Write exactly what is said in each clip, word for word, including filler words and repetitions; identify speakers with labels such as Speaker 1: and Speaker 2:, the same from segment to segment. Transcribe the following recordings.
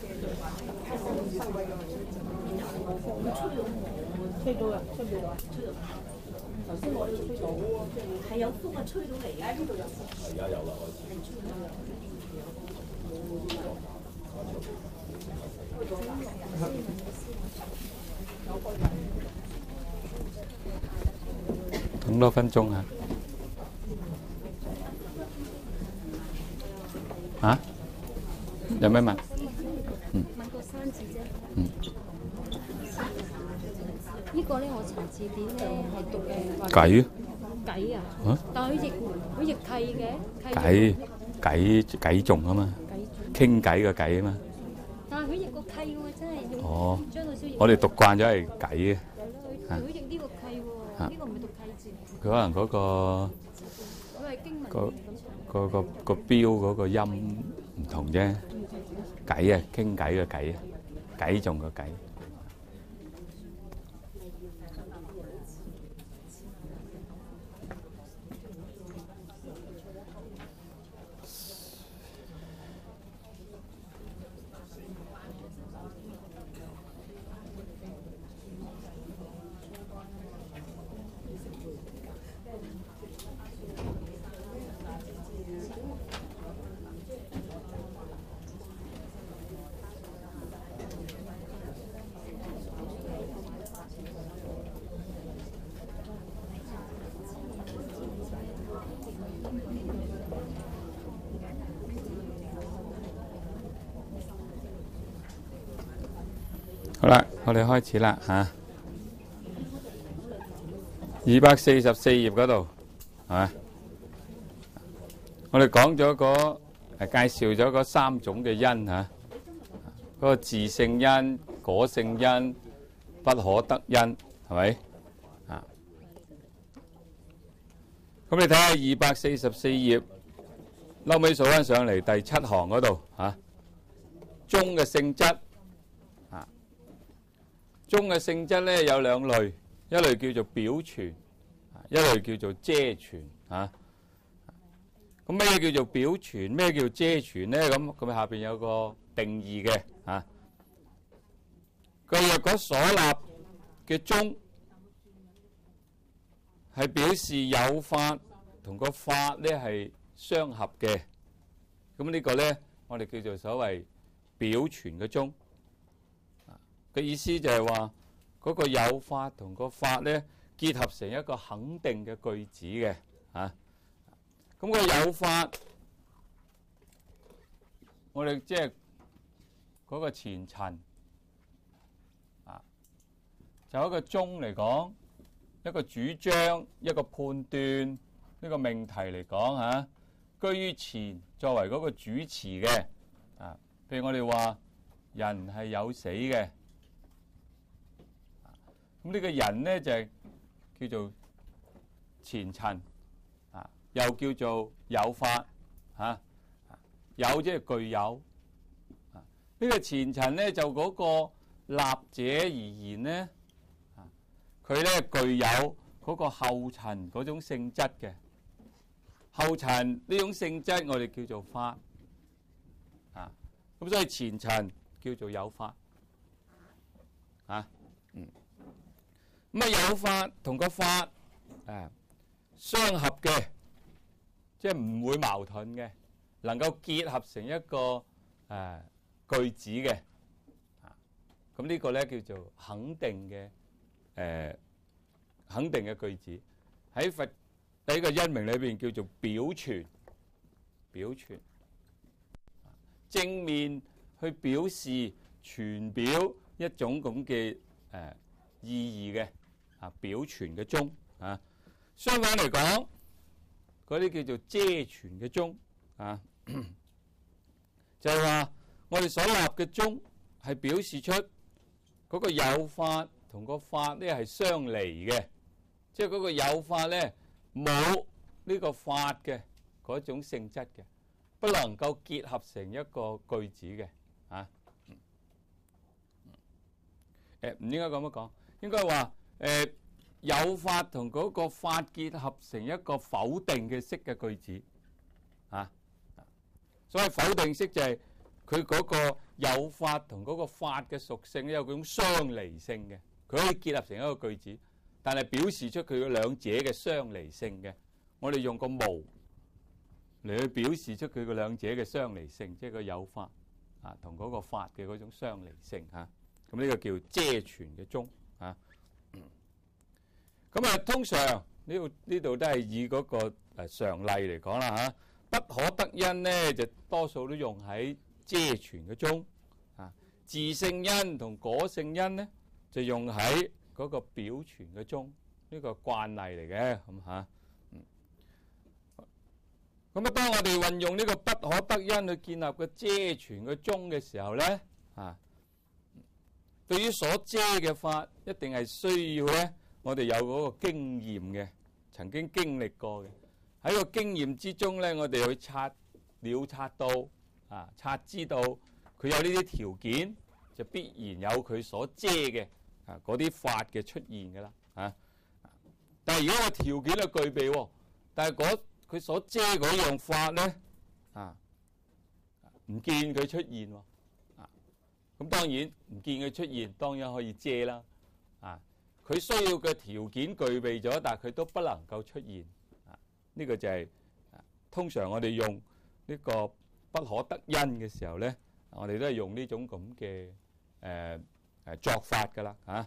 Speaker 1: 吹到啊，吹到啊，吹到。頭先我哋吹到，係有風啊，吹到嚟嘅。呢度有風。而家有啦，開始。
Speaker 2: 等多分鐘啊！啊？有咩問？嗯。
Speaker 3: 問個生字啫。
Speaker 2: 嗯。
Speaker 3: 呢個咧，我查字典咧係讀嘅。
Speaker 2: 計。
Speaker 3: 計啊！
Speaker 2: 啊？
Speaker 3: 但係佢譯佢譯契嘅。
Speaker 2: 計計計中啊嘛。傾偈嘅偈啊嘛。
Speaker 3: 但係佢譯個契喎，真係。
Speaker 2: 哦。我哋讀慣咗係偈嘅。
Speaker 3: 係咯，佢譯呢個契喎，呢個唔係讀契字。
Speaker 2: 佢可能嗰個個個個個標嗰個音唔同啫，偈啊，傾偈嘅偈啊，偈中個偈。好啦，我哋開始啦嚇，二百四十四頁嗰度係嘛？我哋講咗嗰誒介紹咗嗰三種嘅因嚇，嗰個自性因、果性因、不可得因，係咪啊？咁你睇下二百四十四頁，後尾數翻上嚟第七行嗰度嚇，中嘅性質。中嘅性質咧有兩類，一類叫做表傳，一類叫做遮傳啊。咁咩叫做表傳？咩叫遮傳咧？咁咁下邊有個定義嘅啊。佢若果所立嘅中係表示有法同個法咧係相合嘅，咁呢個咧我哋叫做所謂表傳嘅中。嘅意思就係話嗰個有法同個法咧結合成一個肯定嘅句子嘅嚇。咁個有法，我哋即係嗰個前陳啊，就一個中嚟講，一個主張，一個判斷，呢個命題嚟講嚇，居於前作為嗰個主詞嘅啊。譬如我哋話人係有死嘅。咁呢個人咧就係、是、叫做前陳啊，又叫做有法嚇、啊，有即係具有啊。呢、這個前陳咧就嗰個立者而言咧，啊，佢咧具有嗰個後陳嗰種性質嘅。後陳呢種性質我哋叫做法啊，咁所以前陳叫做有法啊，嗯。咁啊有法同個法誒相合嘅，即係唔會矛盾嘅，能夠結合成一個誒句子嘅，啊，咁呢個咧叫做肯定嘅誒肯定嘅句子，喺佛喺個因明裏邊叫做表傳，表傳正面去表示傳表一種咁嘅誒意義嘅。啊，表傳嘅中啊，相反嚟講，嗰啲叫做遮傳嘅中啊，就係話我哋所立嘅中係表示出嗰個有法同個法咧係相離嘅，即係嗰個有法咧冇呢個法嘅嗰種性質嘅，不能夠結合成一個句子嘅啊。誒唔應該咁樣講，應該話。誒、呃、有法同嗰個法結合成一個否定嘅式嘅句子，啊，所謂否定式就係佢嗰個有法同嗰個法嘅屬性咧有嗰種相離性嘅，佢可以結合成一個句子，但係表示出佢嘅兩者嘅相離性嘅。我哋用個無嚟去表示出佢嘅兩者嘅相離性，即係個有法啊同嗰個法嘅嗰種相離性嚇。咁、啊、呢個叫遮傳嘅宗嚇。咁啊，通常呢度呢度都係以嗰個誒常例嚟講啦嚇。不可得因咧就多數都用喺遮傳嘅宗啊。自性因同果性因咧就用喺嗰個表傳嘅宗，呢個慣例嚟嘅咁嚇。咁啊，當我哋運用呢個不可得因去建立個遮傳嘅宗嘅時候咧，啊，對於所遮嘅法，一定係需要咧，我哋有嗰個經驗嘅，曾經經歷過嘅。喺個經驗之中咧，我哋去察了察到啊，察知到佢有呢啲條件，就必然有佢所遮嘅啊嗰啲法嘅出現㗎啦啊。但係如果個條件係具備喎，但係嗰佢所遮嗰樣法咧，啊，唔見佢出現喎，啊，咁當然唔見佢出現，當然可以遮啦，啊，佢需要嘅條件具備咗，但係佢都不能夠出現，啊，呢個就係通常我哋用呢個不可得因嘅時候咧，我哋都係用呢種咁嘅誒誒作法㗎啦，嚇，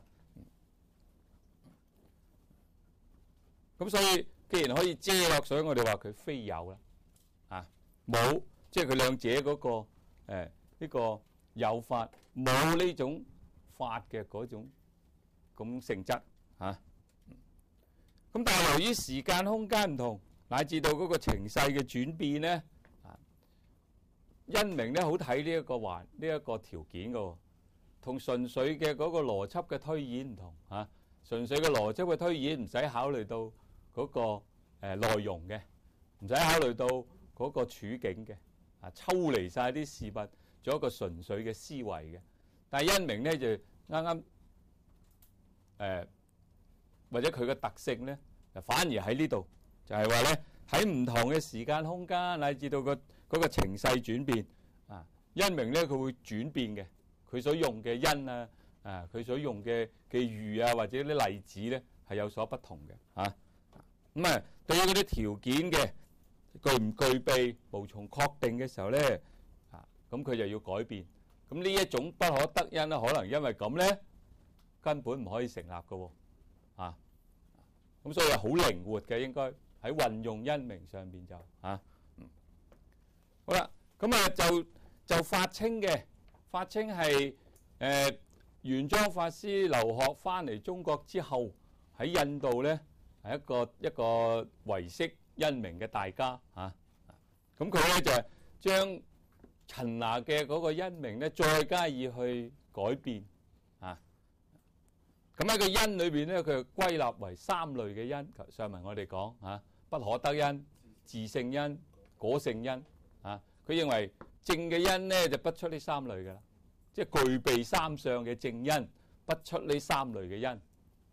Speaker 2: 咁所以。既然可以遮落，所以我哋話佢非有啦，啊冇，即係佢兩者嗰、那個誒呢、呃這個有法冇呢種法嘅嗰種咁性質嚇。咁、啊、但係由於時間空間唔同，乃至到嗰個情勢嘅轉變咧，啊因明咧好睇呢一個環呢一個條件嘅喎，同純粹嘅嗰個邏輯嘅推演唔同嚇。純粹嘅邏輯嘅推演唔使考慮到嗰、那個誒、呃、內容嘅，唔使考慮到嗰個處境嘅，啊抽離晒啲事物，做一個純粹嘅思維嘅。但係因明咧就啱啱誒，或者佢嘅特性咧，就反而喺呢度，就係話咧喺唔同嘅時間空間，乃至到、那個嗰、那個情勢轉變，啊因明咧佢會轉變嘅，佢所用嘅因啊，啊佢所用嘅嘅喻啊，或者啲例子咧係有所不同嘅，啊。咁啊，對於嗰啲條件嘅具唔具備、無從確定嘅時候咧，啊，咁佢就要改變。咁呢一種不可得因咧，可能因為咁咧，根本唔可以成立嘅喎，啊，咁所以係好靈活嘅，應該喺運用因明上邊就啊，嗯，好啦，咁啊就就法稱嘅，法稱係誒玄奘法師留學翻嚟中國之後喺印度咧。係一個一個唯識因明嘅大家嚇，咁佢咧就係將陳那嘅嗰個因明咧，再加以去改變啊。咁喺個因裏邊咧，佢歸納為三類嘅因。上文我哋講嚇，不可得因、自性因、果性因啊。佢認為正嘅因咧就不出呢三類㗎啦，即係具備三相嘅正因，不出呢三類嘅因。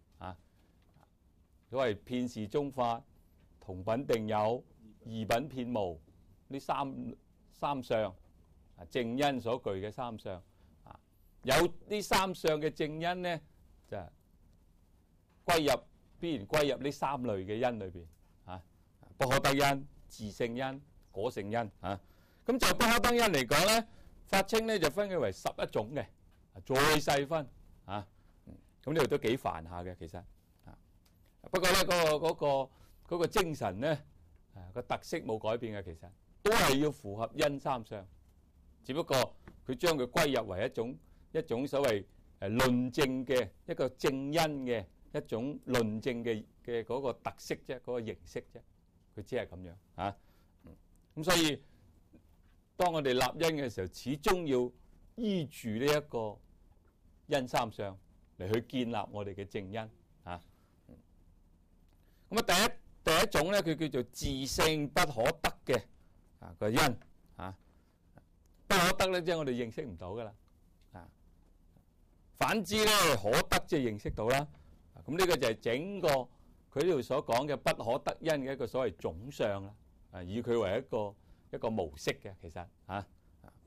Speaker 2: 所謂遍是中法，同品定有，異品遍無，呢三三相啊，正因所具嘅三相啊，有呢三相嘅正因咧，就歸入必然歸入呢三類嘅因裏邊啊，不可得因、自性因、果性因啊。咁就不可得因嚟講咧，法稱咧就分佢為十一種嘅，再細分啊。咁呢度都幾煩下嘅其實。不過咧，嗰個嗰個嗰個精神咧，誒個特色冇改變嘅，其實都係要符合因三相，只不過佢將佢歸入為一種一種所謂誒論證嘅一個正因嘅一種論證嘅嘅嗰個特色啫，嗰個形式啫，佢只係咁樣嚇。咁所以當我哋立因嘅時候，始終要依住呢一個因三相嚟去建立我哋嘅正因嚇。咁啊，第一第一種咧，佢叫做自性不可得嘅啊個因啊，不可得咧，即係我哋認識唔到噶啦啊。反之咧，可得即係認識到啦。咁呢個就係整個佢呢度所講嘅不可得因嘅一個所謂總相啦。啊，以佢為一個一個模式嘅其實啊。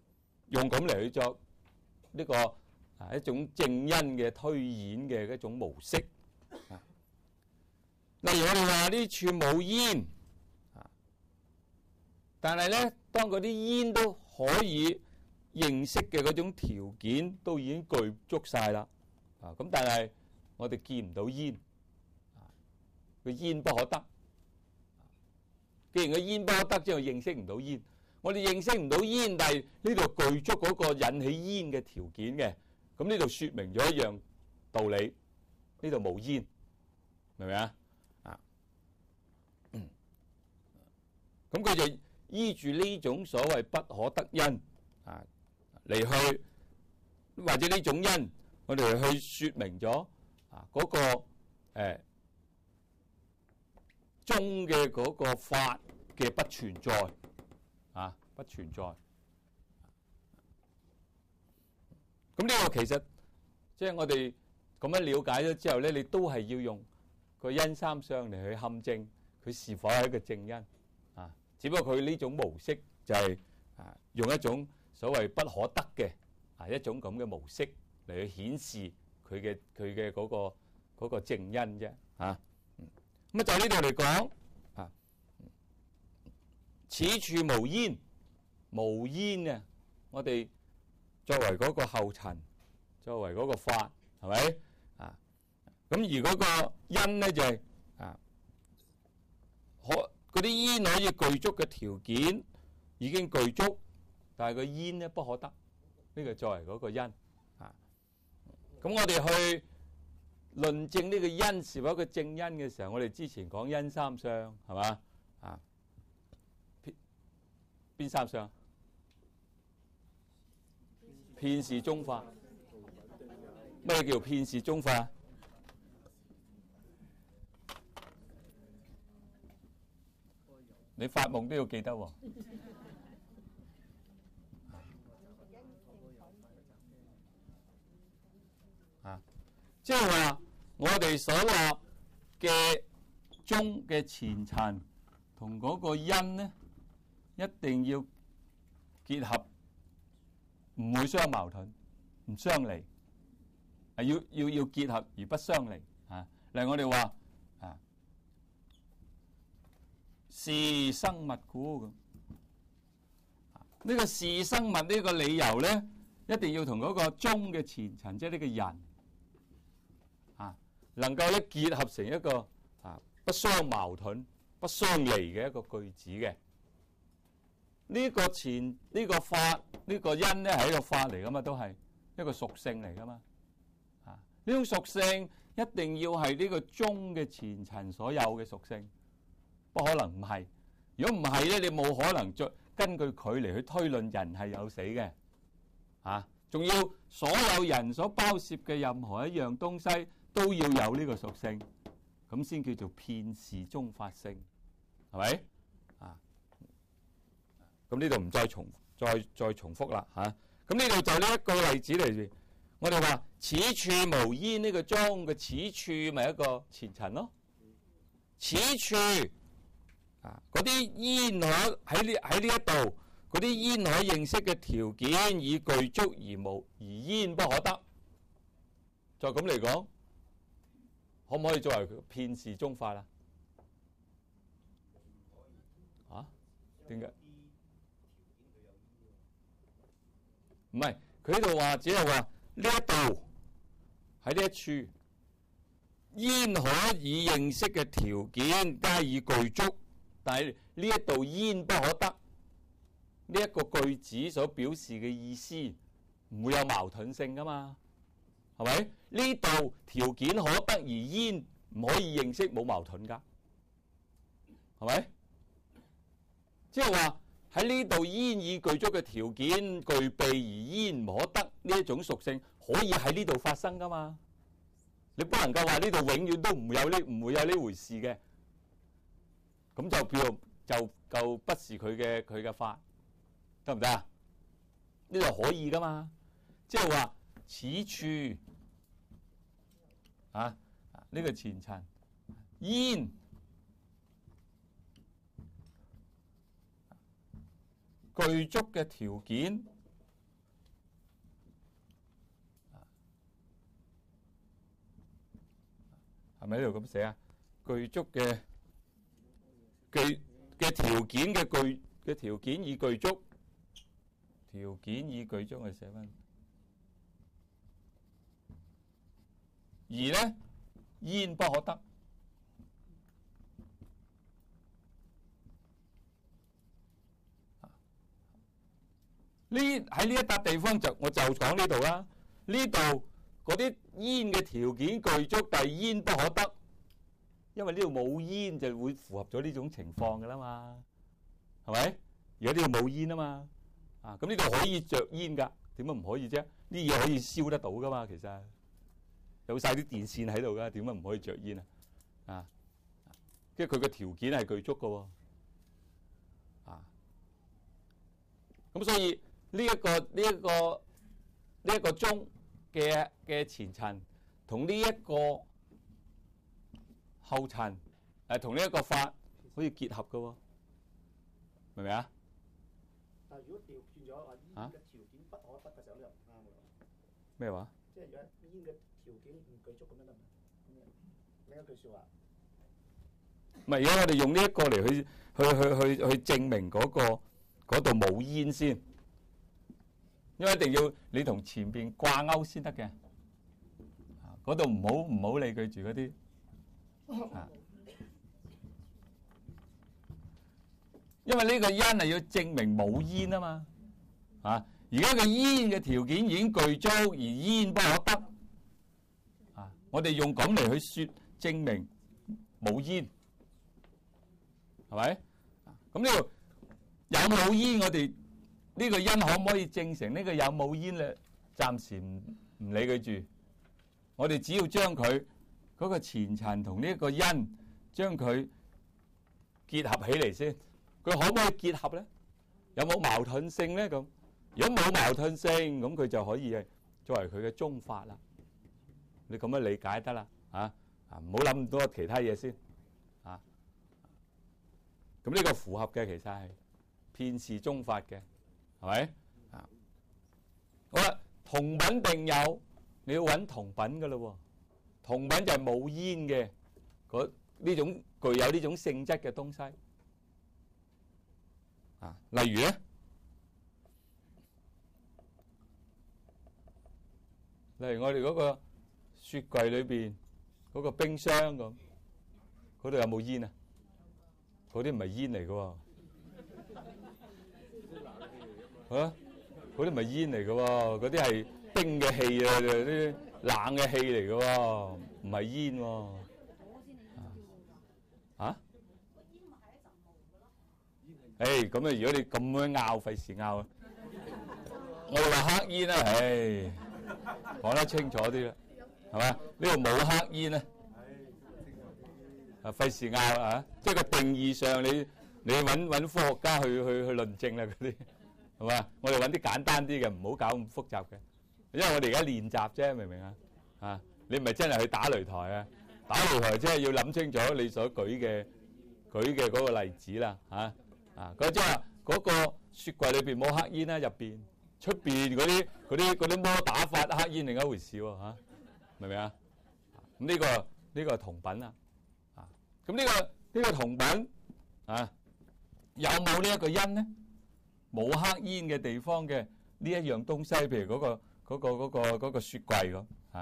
Speaker 2: 用咁嚟去作呢個啊一種正因嘅推演嘅一種模式。啊，例如我哋話呢處冇煙，啊，但係咧，當嗰啲煙都可以認識嘅嗰種條件都已經具足晒啦。啊，咁但係我哋見唔到煙，啊，個煙不可得。既然個煙不可得，即係認識唔到煙。我哋認識唔到煙，但係呢度具足嗰個引起煙嘅條件嘅，咁呢度説明咗一樣道理，呢度冇煙，明唔明啊？啊，咁佢就依住呢種所謂不可得因啊嚟去，或者呢種因，我哋去説明咗啊嗰個誒中嘅嗰個法嘅不存在。啊，不存在。咁呢個其實即係、就是、我哋咁樣了解咗之後咧，你都係要用個因三相嚟去勘證佢是否係一個正因。啊，只不過佢呢種模式就係、是、啊用一種所謂不可得嘅啊一種咁嘅模式嚟去顯示佢嘅佢嘅嗰個嗰個正因啫。啊，咁啊就呢度嚟講。此處無煙，無煙嘅，我哋作為嗰個後塵，作為嗰個法，係咪啊？咁而嗰個因咧就係、是、啊，可嗰啲煙可以具足嘅條件已經具足，但係個煙咧不可得，呢、這個作為嗰個因啊。咁我哋去論證呢個因是否一個正因嘅時候，我哋之前講因三相，係嘛啊？邊三相？遍示中法。咩叫遍示中法？你發夢都要記得喎。啊，即係話我哋所立嘅中嘅前塵同嗰個因呢，一定要結合，唔會相矛盾，唔相離，係要要要結合而不相離啊！例如我哋話啊，是生物故咁，呢個是生物呢個理由咧，一定要同嗰個中嘅前塵，即係呢個人啊，能夠咧結合成一個啊不相矛盾、不相離嘅一個句子嘅。呢個前呢、這個法呢、這個因咧係一個法嚟噶嘛，都係一個屬性嚟噶嘛。啊，呢種屬性一定要係呢個中嘅前塵所有嘅屬性，不可能唔係。如果唔係咧，你冇可能再根據佢嚟去推論人係有死嘅。啊，仲要所有人所包攝嘅任何一樣東西都要有呢個屬性，咁先叫做遍示中法性，係咪？咁呢度唔再重再再重複啦嚇。咁呢度就呢一個例子嚟，我哋話此處無煙，呢個中嘅此處咪一個前塵咯。此處啊，嗰啲煙可喺呢喺呢一度，嗰啲煙可認識嘅條件已具足而無而煙不可得。就咁嚟講，可唔可以作為遍示中法啊？啊？點解？唔係，佢呢度話只係話呢一度喺呢一處煙可以認識嘅條件皆已具足，但係呢一度煙不可得。呢、這、一個句子所表示嘅意思唔會有矛盾性噶嘛，係咪？呢度條件可得而煙唔可以認識，冇矛盾噶，係咪？即係話。喺呢度煙已具足嘅條件具備而煙唔可得呢一種屬性，可以喺呢度發生噶嘛？你不能夠話呢度永遠都唔會有呢唔會有呢回事嘅，咁就叫做就就不是佢嘅佢嘅法，得唔得啊？呢度可以噶嘛？即係話此處啊呢、這個前塵煙。具足嘅條件係咪呢度咁寫啊？具足嘅具嘅條件嘅具嘅條件已具足，條件已具足，我寫翻。而咧焉不可得。呢喺呢一笪地方就我就講呢度啦。呢度嗰啲焉嘅條件具足，但係焉不可得，因為呢度冇焉就會符合咗呢種情況㗎啦嘛，係咪？而家呢度冇焉啊嘛，啊咁呢度可以着焉㗎，點解唔可以啫？呢嘢可以燒得到㗎嘛，其實有晒啲電線喺度㗎，點解唔可以着焉啊？啊，即係佢嘅條件係具足㗎喎，啊，咁所以。呢一個呢一個呢一個鐘嘅嘅前塵同呢一個後塵誒同呢一個法可以結合嘅喎，明唔明啊？
Speaker 4: 但係如果調轉咗話，焉嘅條件不可得嘅時候，呢就唔啱㗎。
Speaker 2: 咩話？
Speaker 4: 即係如果焉嘅條件唔具足咁樣得唔得？另一句説話。
Speaker 2: 唔係，而家我哋用呢一個嚟去去去去去證明嗰個嗰度冇焉先。因為一定要你同前邊掛鈎先得嘅，嗰度唔好唔好理佢住嗰啲，啊，因為呢個因係要證明冇焉啊嘛，啊，而家個焉嘅條件已經具足，而焉不可得，啊，我哋用咁嚟去説證明冇焉，係咪？咁呢度有冇焉我哋？呢個因可唔可以證成呢個有冇焉咧？暫時唔唔理佢住，我哋只要將佢嗰個前塵同呢一個因將佢結合起嚟先。佢可唔可以結合咧？有冇矛盾性咧？咁如果冇矛盾性，咁佢就可以係作為佢嘅宗法啦。你咁樣理解得啦，啊啊唔好諗咁多其他嘢先，啊咁呢個符合嘅其實係遍是宗法嘅。係咪啊？好啦，同品定有，你要揾同品㗎咯喎。同品就係冇焉嘅嗰呢種具有呢種性質嘅東西啊。例如咧，例如我哋嗰個雪櫃裏邊嗰個冰箱咁，嗰度有冇焉啊？嗰啲唔係焉嚟㗎喎。啊！嗰啲唔係煙嚟嘅喎，嗰啲係冰嘅氣啊，啲冷嘅氣嚟嘅喎，唔係煙喎。啊？誒，咁啊！如果你咁樣拗，費事拗啊！我哋話黑煙啊，誒，講得清楚啲啦，係嘛？呢度冇黑煙啊，啊，費事拗啊！即係個定義上，你你揾揾科學家去去去論證啦，嗰啲。係嘛？我哋揾啲簡單啲嘅，唔好搞咁複雜嘅。因為我哋而家練習啫，明唔明啊？啊，你唔係真係去打擂台啊！打擂台即係要諗清楚你所舉嘅舉嘅嗰個例子啦，嚇啊！嗰即係嗰個雪櫃裏邊冇黑煙啦，入邊出邊嗰啲嗰啲嗰啲摩打發黑煙另一回事喎，嚇，明唔明啊？咁呢個呢個係同品啊，啊，咁呢個呢個同品啊，有冇呢一個因咧？冇黑煙嘅地方嘅呢一樣東西，譬如嗰個嗰個嗰個嗰個雪櫃咁嚇，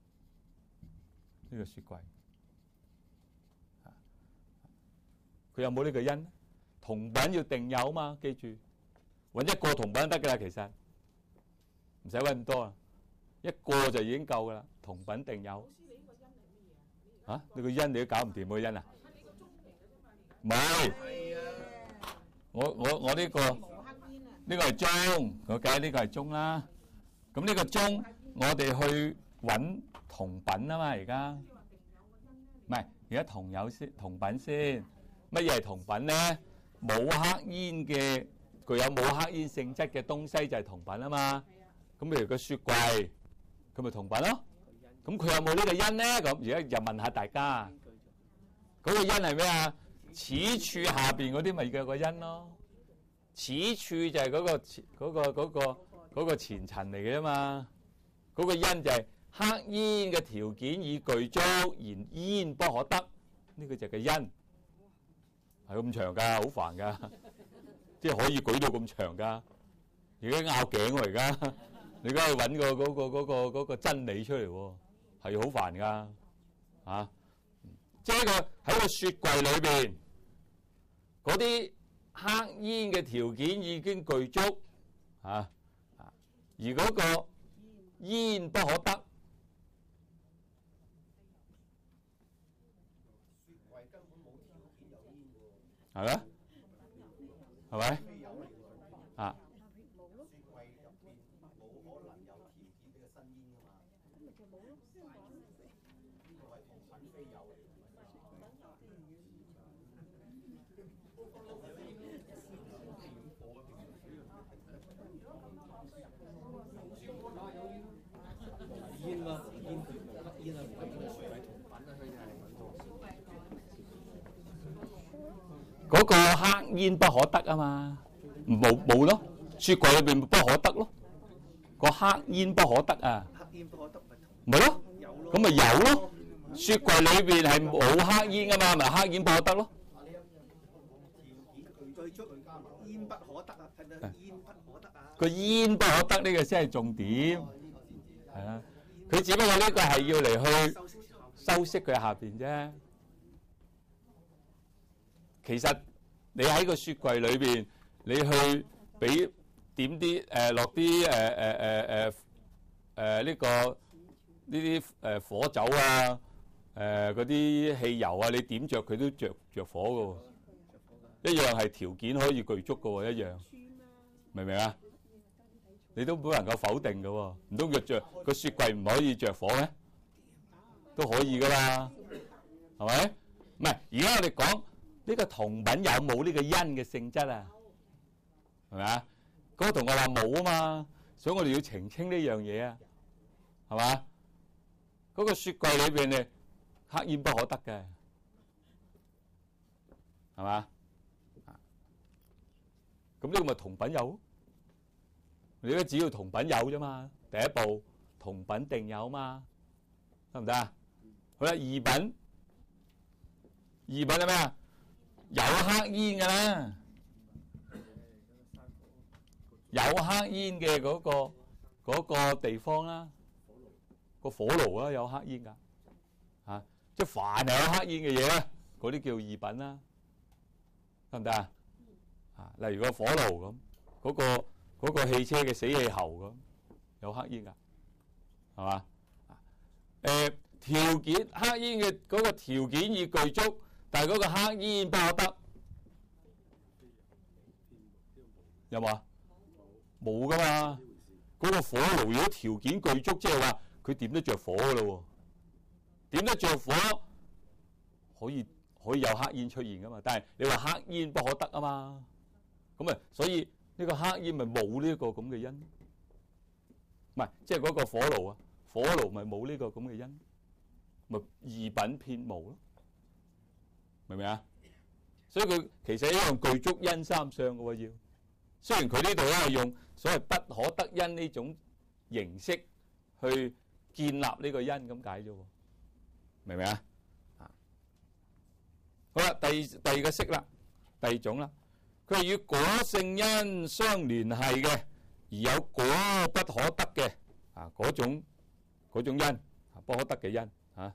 Speaker 2: 呢個雪櫃嚇，佢有冇呢個因？同品要定有嘛，記住揾一個同品得㗎啦，其實唔使揾咁多啊，一個就已經夠㗎啦。同品定有嚇，你個因你都搞唔掂個因啊？唔係，我我我呢個。呢個係鐘，我計呢個係鐘啦。咁呢個鐘，我哋去揾同品啊嘛。而家唔係，而家同有先同品先。乜嘢係同品咧？冇黑煙嘅，具有冇黑煙性質嘅東西就係同品啊嘛。咁譬如個雪櫃，佢咪同品咯。咁佢有冇呢個因咧？咁而家就問下大家，嗰個因係咩啊？此處下邊嗰啲咪叫個因咯。此處就係嗰個嗰個嗰個嗰個前塵嚟嘅啫嘛，嗰個因就係黑煙嘅條件已具足，然煙不可得，呢、這個就係個因，係咁長㗎，好煩㗎，即係可以舉到咁長㗎。而家拗頸喎，而家你而家去揾個嗰、嗰個嗰、嗰個嗰個真理出嚟喎，係好煩㗎，啊！即係個喺個雪櫃裏邊嗰啲黑煙嘅條件已經具足，啊！而嗰個煙不可得。係咩？係咪？啊！
Speaker 4: 煙啦，煙黑煙啊，唔係咁嘅水位同品啊，佢就係揾到。
Speaker 2: 嗰個黑煙不可得啊嘛，冇冇咯，雪櫃裏邊不可得咯，個黑煙不可得啊，
Speaker 4: 黑煙不可得
Speaker 2: 咪咯，咁咪有咯，雪櫃裏邊係冇黑煙噶嘛，咪黑煙不可得咯。
Speaker 4: 最足煙不可得啊，係咪煙不可得啊？
Speaker 2: 個煙不可得呢個先係重點，係啊，佢只不過呢個係要嚟去修飾佢下邊啫。其實你喺個雪櫃裏邊，你去俾點啲誒落啲誒誒誒誒誒呢個呢啲誒火酒啊，誒嗰啲汽油啊，你點着佢都着着火㗎喎，一樣係條件可以具足㗎喎，一樣，明唔明啊？你都冇能夠否定㗎喎，唔通佢着個雪櫃唔可以着火咩？都可以㗎嘛，係咪？唔係，而家我哋講。呢個銅品有冇呢個因嘅性質啊？係咪啊？嗰個同學話冇啊嘛，所以我哋要澄清呢樣嘢啊，係嘛？嗰個雪櫃裏邊咧，黑煙不可得嘅，係嘛？咁呢個咪銅品有？你而家只要銅品有啫嘛，第一步銅品定有嘛，得唔得啊？好啦，二品，二品係咩啊？有黑煙㗎啦，有黑煙嘅嗰個嗰個地方啦，個火爐啦有黑煙㗎，嚇，即係凡係有黑煙嘅嘢咧，嗰啲叫二品啦，得唔得啊？啊，例如個火爐咁，嗰個嗰個汽車嘅死氣喉咁，有黑煙㗎，係嘛？誒，條件黑煙嘅嗰個條件已具足。但係嗰個黑煙不可得，有冇啊？冇噶嘛。嗰個火爐如果條件具足，即係話佢點得着火噶咯喎，點得着火可以可以有黑煙出現噶嘛。但係你話黑煙不可得啊嘛，咁啊，所以呢個黑煙咪冇呢個咁嘅因，唔係即係嗰個火爐啊，火爐咪冇呢個咁嘅因，咪二品偏無咯。明唔明啊？所以佢其實一樣具足因三相嘅喎要。雖然佢呢度咧係用所謂不可得因呢種形式去建立呢個因咁解啫喎。明唔明啊？好啦，第第二個式啦，第二種啦，佢係與果性因相聯繫嘅，而有果不可得嘅啊嗰種嗰種因，不可得嘅因啊。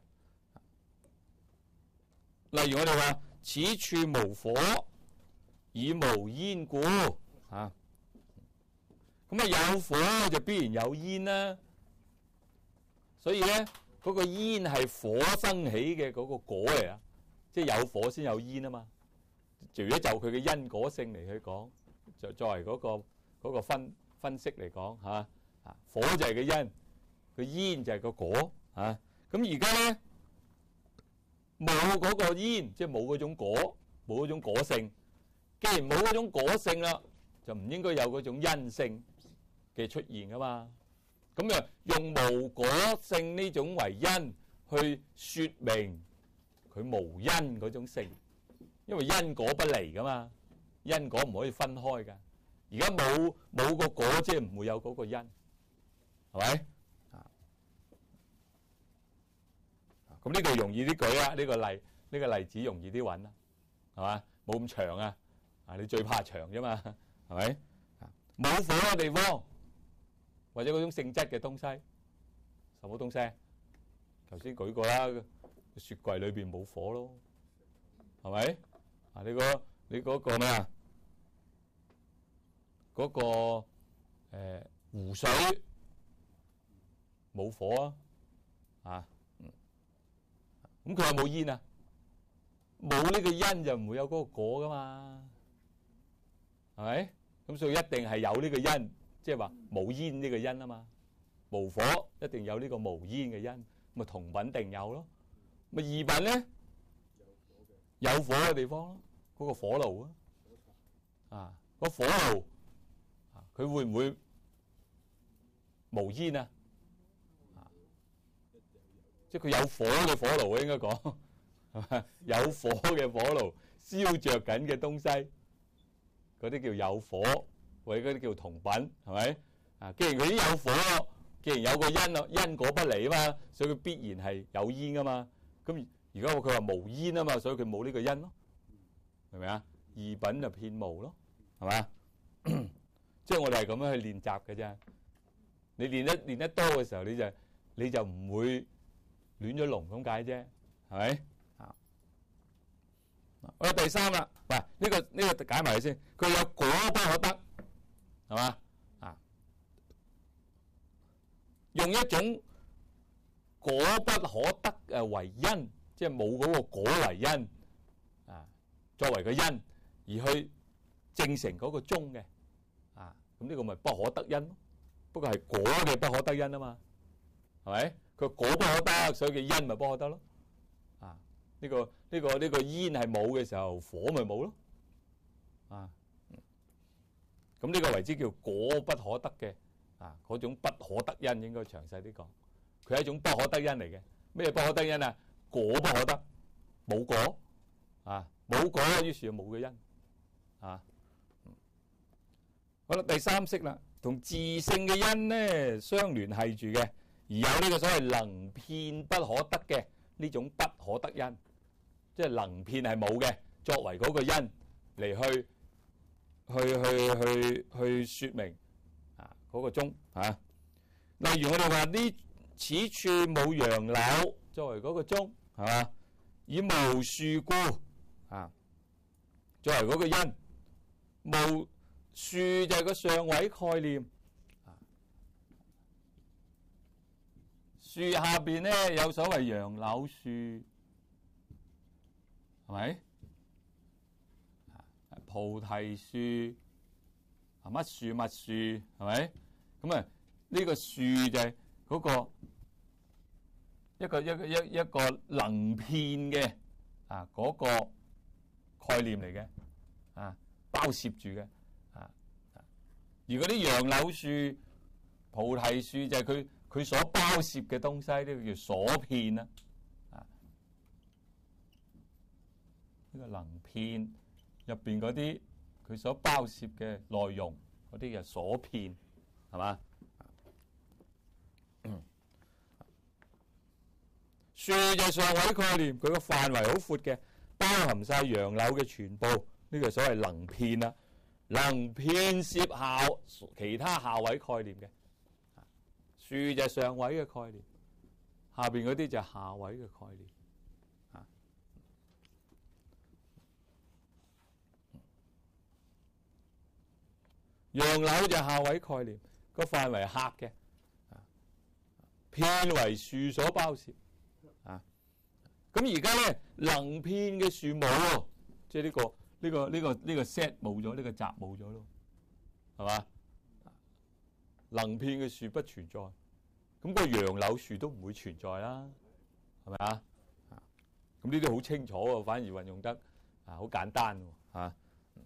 Speaker 2: 例如我哋話此處無火，以無煙故，嚇，咁啊有火就必然有煙啦。所以咧，嗰個煙係火生起嘅嗰個果嚟啊，即係有火先有煙啊嘛。如果就佢嘅因果性嚟去講，就作為嗰個嗰個分分析嚟講嚇，啊火就係個因，個煙就係個果嚇。咁而家咧。冇嗰個煙，即係冇嗰種果，冇嗰種果性。既然冇嗰種果性啦，就唔應該有嗰種因性嘅出現噶嘛。咁啊，用無果性呢種為因去説明佢無因嗰種性，因為因果不離噶嘛，因果唔可以分開噶。而家冇冇個果，即係唔會有嗰個因，係咪？ 咁呢個容易啲舉啊，呢個例呢個例子容易啲揾啦，係嘛？冇咁長啊，啊你最怕長啫嘛，係咪？冇火嘅地方，或者嗰種性質嘅東西，什麼東西？頭先舉過啦，雪櫃裏邊冇火咯，係咪？啊你個你嗰個咩啊？嗰個誒湖水冇火啊，啊，咁佢有冇煙啊？冇呢個因就唔會有嗰個果噶嘛，係咪？咁所以一定係有呢個因，即係話冇煙呢個因啊嘛。無火一定有呢個無煙嘅因，咪同品定有咯。咪異品咧，有火嘅地方咯，嗰個火爐啊，啊個火爐啊，佢會唔會無煙啊？即係佢有火嘅火爐啊，應該講係嘛？有火嘅火爐燒着緊嘅東西，嗰啲叫有火，或者嗰啲叫同品，係咪？啊，既然佢已經有火咯，既然有個因咯，因果不離啊嘛，所以佢必然係有煙噶嘛。咁而家佢話無煙啊嘛，所以佢冇呢個因咯，係咪啊？異品就遍無咯，係嘛？即係我哋係咁樣去練習嘅啫。你練得練得多嘅時候，你就你就唔會亂咗龍咁解啫，係咪？啊，好啦，第三啦，喂，呢個呢個解埋佢先。佢有果不可得，係嘛？啊，用一種果不可得誒為因，即係冇嗰個果為因啊，作為個因而去證成嗰個宗嘅啊，咁呢個咪不可得因咯。不過係果嘅不可得因啊嘛，係咪？佢果不可得，所以嘅因咪不可得咯。啊，呢個呢個呢個煙係冇嘅時候，火咪冇咯。啊，咁呢個為之叫果不可得嘅啊，嗰種不可得因應該詳細啲講。佢係一種不可得因嚟嘅。咩不可得因啊？果不可得，冇果啊，冇果於是就冇嘅因啊。好啦，第三式啦。同自性嘅因咧相聯繫住嘅，而有呢個所謂能遍不可得嘅呢種不可得因，即係能遍係冇嘅，作為嗰個因嚟去去去去去説明啊嗰個宗啊。例如我哋話呢，此處冇楊柳作為嗰個宗係嘛，以無樹故啊作為嗰個因，無樹就係個上位概念，樹下邊咧有所謂楊柳樹，係咪？菩提樹，乜樹乜樹，係咪？咁啊，呢個樹就係嗰個一個一個一一個能遍嘅啊嗰個概念嚟嘅，啊包攝住嘅。而嗰啲楊柳樹、菩提樹就係佢佢所包攝嘅東西，呢個叫所遍啦。啊，呢個能遍入邊嗰啲佢所包攝嘅內容，嗰啲叫所遍，係嘛？樹就係上位概念，佢個範圍好闊嘅，包含晒楊柳嘅全部，呢個所謂能遍啦。能遍攝下其他下位概念嘅，樹就係上位嘅概念，下邊嗰啲就係下位嘅概念。啊，楊柳就係下位概念，個範圍狹嘅，遍為樹所包攝。啊，咁而家咧能遍嘅樹冇喎，即係呢個。呢、這個呢、這個呢、這個 set 冇咗，呢、這個集冇咗咯，係嘛？能遍嘅樹不存在，咁、那個楊柳樹都唔會存在啦，係咪啊？咁呢啲好清楚喎，反而運用得啊好簡單喎，嚇。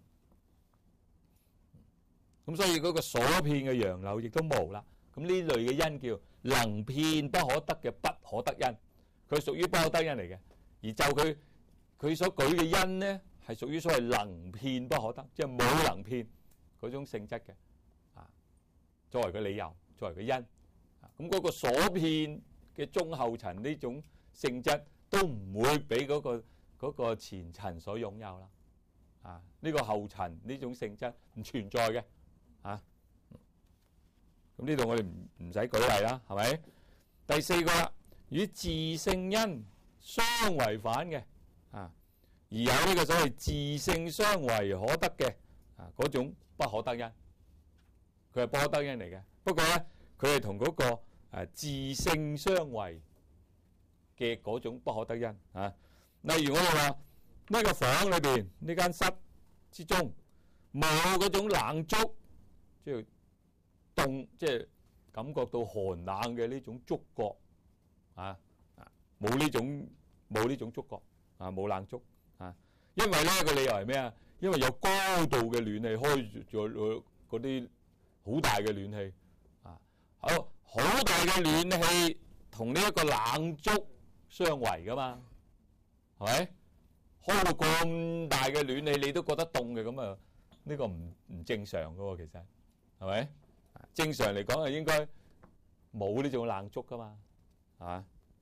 Speaker 2: 咁所以嗰個所遍嘅楊柳亦都冇啦。咁呢類嘅因叫能遍不可得嘅不可得因，佢屬於不可得因嚟嘅，而就佢佢所舉嘅因咧。係屬於所謂能遍不可得，即係冇能遍嗰種性質嘅，啊，作為個理由，作為個因，啊，咁嗰個所遍嘅中後層呢種性質都唔會俾嗰個嗰個前塵所擁有啦。啊，呢個後塵呢種性質唔存在嘅。啊，咁呢度我哋唔唔使舉例啦，係咪？第四個啦，與自性因相違反嘅，啊，而有呢個所謂自性相違可得嘅，啊嗰種不可得因，佢係不可得因嚟嘅。不過咧，佢係同嗰個誒自性相違嘅嗰種不可得因啊。例如我哋話呢個房裏邊呢間室之中冇嗰種冷觸，即係凍，即係感覺到寒冷嘅呢種觸覺啊啊，冇呢種冇呢種觸覺啊，冇冷觸啊。因為咧個理由係咩啊？因為有高度嘅暖氣開咗嗰啲好大嘅暖氣啊，好好大嘅暖氣同呢一個冷觸相違噶嘛，係咪？開到咁大嘅暖氣，你都覺得凍嘅，咁啊呢個唔唔正常噶喎，其實係咪？正常嚟講係應該冇呢種冷觸噶嘛，係嘛？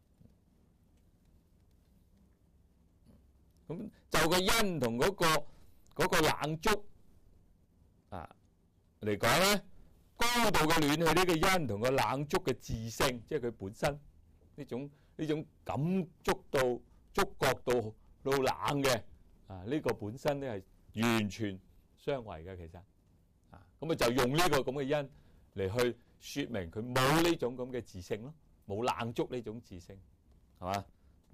Speaker 2: 咁就個因同嗰個嗰個冷觸啊嚟講咧，高度嘅暖氣呢個因同個冷觸嘅自性，即係佢本身呢種呢種感觸到觸覺到到冷嘅啊，呢個本身咧係完全相違嘅，其實啊，咁啊就用呢個咁嘅因嚟去説明佢冇呢種咁嘅自性咯，冇冷觸呢種自性，係嘛？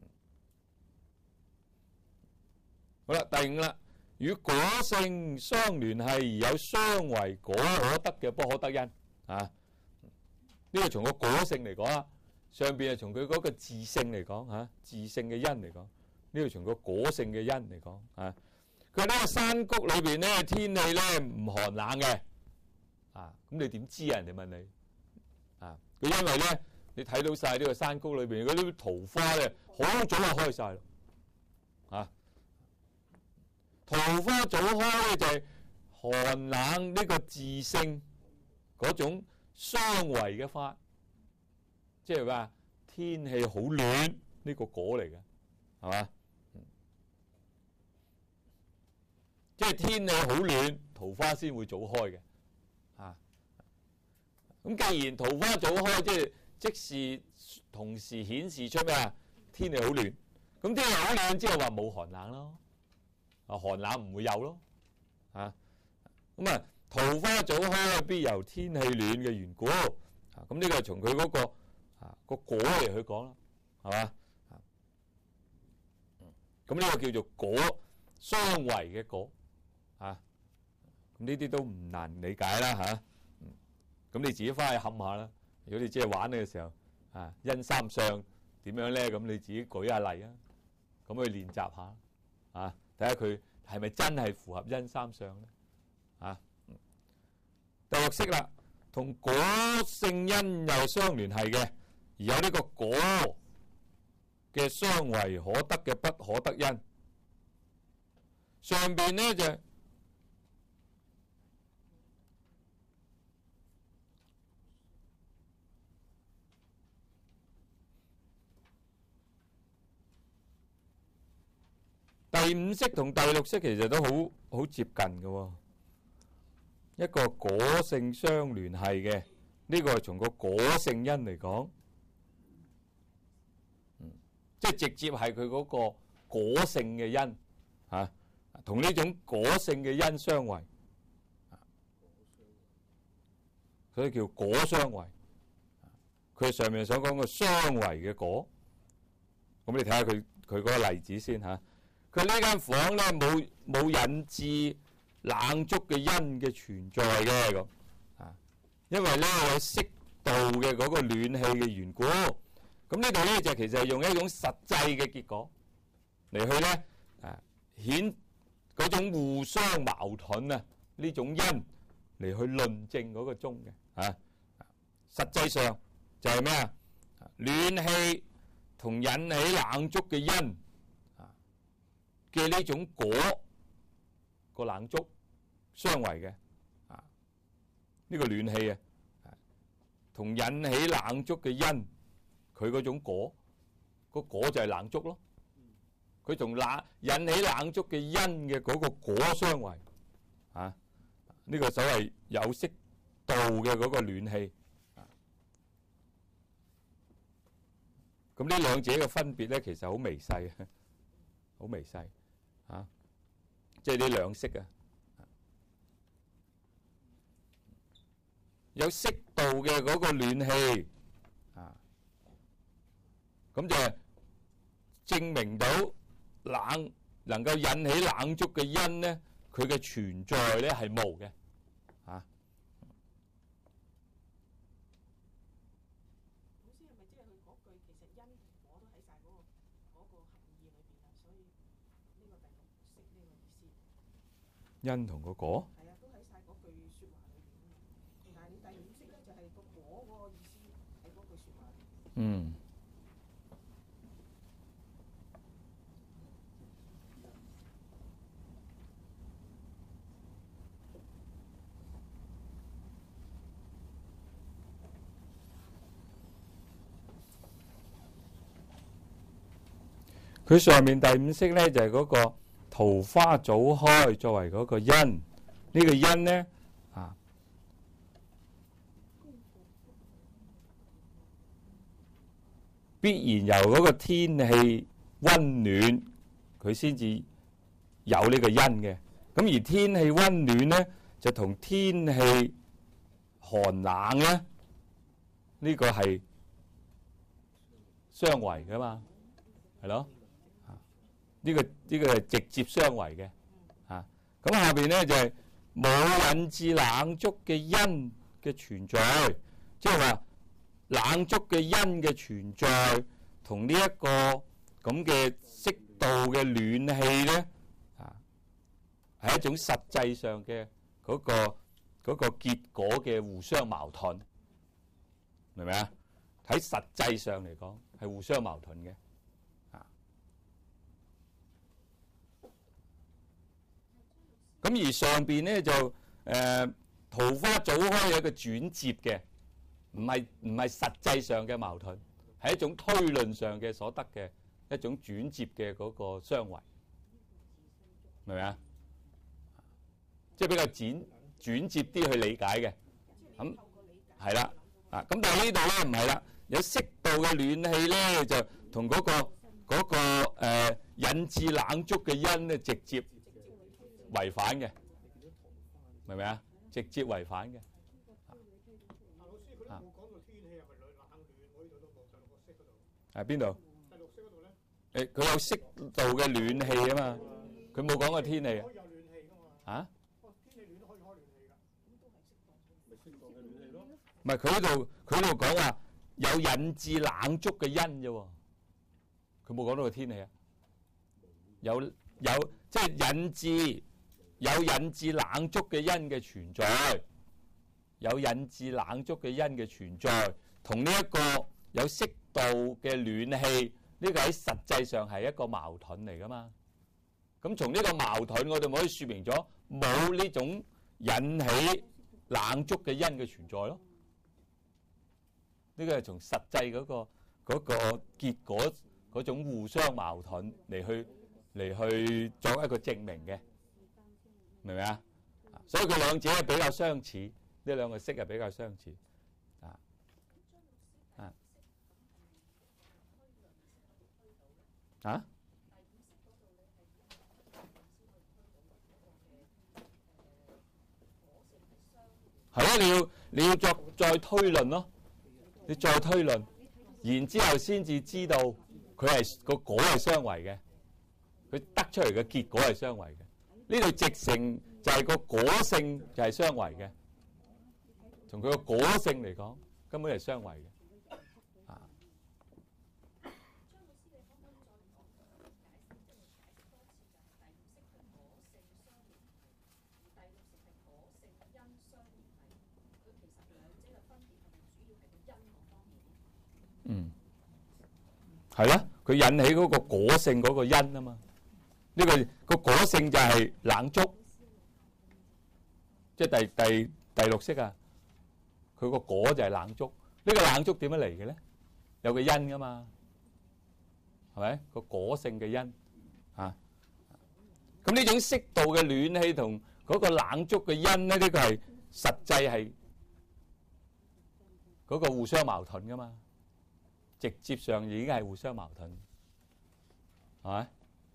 Speaker 2: 好啦，第五啦，與果性相聯繫而有相違果可得嘅不可得因啊，呢個從個果性嚟講啊，上邊係從佢嗰個自性嚟講嚇，自性嘅因嚟講，呢個從個果性嘅因嚟講啊。佢呢個山谷裏邊咧天氣咧唔寒冷嘅啊，咁你點知啊？人哋問你啊，佢因為咧你睇到晒呢個山谷裏邊嗰啲桃花咧，好早就開晒啦啊！桃花早開咧就係寒冷呢個自性嗰種相違嘅法，即係話天氣好暖呢個果嚟嘅，係嘛？即係天氣好暖，桃花先會早開嘅，啊！咁既然桃花早開，即係即時同時顯示出咩啊？天氣好暖，咁天氣好暖之後話冇寒冷咯。啊，寒冷唔會有咯，啊，咁啊，桃花早開必由天氣暖嘅緣故，啊，咁呢個係從佢嗰個啊個果嚟去講啦，係嘛？咁呢個叫做果相違嘅果，啊，咁呢啲都唔難理解啦，嚇，咁你自己翻去冚下啦。如果你只係玩嘅時候，啊，因三相點樣咧？咁你自己舉下例啊，咁去練習下，啊。睇下佢係咪真係符合因三相咧？啊，第六式啦，同果性因又相聯繫嘅，而有呢個果嘅相違可得嘅不可得因。上邊咧就第五式同第六式其實都好好接近嘅喎，一個果性相聯繫嘅，呢個係從個果性因嚟講，嗯，即係直接係佢嗰個果性嘅因嚇，同呢種果性嘅因相違，所以叫果相違。佢上面所講嘅相違嘅果，咁你睇下佢佢嗰個例子先嚇。佢呢間房咧冇冇引致冷觸嘅因嘅存在嘅咁啊，因為咧有適度嘅嗰個暖氣嘅緣故。咁呢度咧就其實係用一種實際嘅結果嚟去咧啊顯嗰種互相矛盾啊呢種因嚟去論證嗰個宗嘅啊。實際上就係咩啊？暖氣同引起冷觸嘅因嘅呢種果個冷觸相違嘅啊，呢個暖氣啊，同引起冷觸嘅因佢嗰種果個果就係冷觸咯。佢同冷引起冷觸嘅因嘅嗰個果相違啊，呢個所謂有適度嘅嗰個暖氣。咁呢兩者嘅分別咧，其實好微細嘅，好微細啊！即係呢兩式啊，有適度嘅嗰個暖氣啊，咁就證明到冷能夠引起冷觸嘅因咧，佢嘅存在咧係無嘅啊。
Speaker 1: 老師係咪即係佢嗰句其實因同果都喺晒嗰個嗰個含義裏邊啊？所以呢個第六式呢個意思。
Speaker 2: 因同個果。
Speaker 1: 係啊，都喺晒嗰句説話裏邊啊。但係你第五式咧就係個果嗰個意思喺嗰句説話裏邊。
Speaker 2: 嗯。佢上面第五式咧就係嗰個桃花早開作為嗰個因，呢個因咧啊必然由嗰個天氣溫暖佢先至有呢個因嘅。咁而天氣溫暖咧就同天氣寒冷咧呢個係相違噶嘛，係咯？呢個呢個係直接相違嘅，啊！咁下邊咧就係冇引致冷觸嘅因嘅存在，即係話冷觸嘅因嘅存在同呢一個咁嘅適度嘅暖氣咧，啊，係一種實際上嘅嗰個嗰個結果嘅互相矛盾，明唔明啊？喺實際上嚟講係互相矛盾嘅。咁而上邊咧就誒、呃、桃花早開有一個轉接嘅，唔係唔係實際上嘅矛盾，係一種推論上嘅所得嘅一種轉接嘅嗰個相違，明唔明啊？即係比較轉轉接啲去理解嘅，咁係啦啊！咁但係呢度咧唔係啦，有適度嘅暖氣咧就同嗰、嗰個嗰、嗰個呃、引致冷觸嘅因咧直接違反嘅，明唔明啊？直接違反嘅。啊，
Speaker 5: 老師佢都冇講到天氣係咪冷暖，我呢度都冇第六式嗰度。
Speaker 2: 喺邊度？
Speaker 5: 第六式嗰度咧？
Speaker 2: 誒，佢有適度嘅暖氣啊嘛，佢冇講過天氣啊。
Speaker 5: 可以有暖氣㗎嘛？
Speaker 2: 啊？
Speaker 5: 哦，天氣暖都可以開暖氣㗎。咁都係適當，咪適當嘅暖氣咯。
Speaker 2: 唔係佢呢度，佢呢度講話有引致冷觸嘅因啫喎，佢冇講到個天氣啊。有有即係引致。有引致冷觸嘅因嘅存在，有引致冷觸嘅因嘅存在，同呢一個有適度嘅暖氣，呢個喺實際上係一個矛盾嚟噶嘛？咁從呢個矛盾，我哋咪可以説明咗冇呢種引起冷觸嘅因嘅存在咯。呢個係從實際嗰個嗰個結果嗰種互相矛盾嚟去嚟去作一個證明嘅。明唔明啊？所以佢兩者係比較相似，呢兩個式係比較相似。啊啊啊！係啊，你要你要作再推論咯，你再推論，然之後先至知道佢係個果係相違嘅，佢得出嚟嘅結果係相違嘅。呢度直成就係個果性就係相違嘅，從佢個果性嚟講，根本係相違嘅。啊，嗯，係啦，佢引起嗰個果性嗰個因啊嘛。呢、這個、這個果性就係冷觸，即係第第第六式啊。佢個果就係冷觸。呢、這個冷觸點樣嚟嘅咧？有個因噶嘛， 係咪個果性嘅因啊？咁呢種適度嘅暖氣同嗰個冷觸嘅因咧，呢個係實際係嗰個互相矛盾噶嘛，直接上已經係互相矛盾，係咪？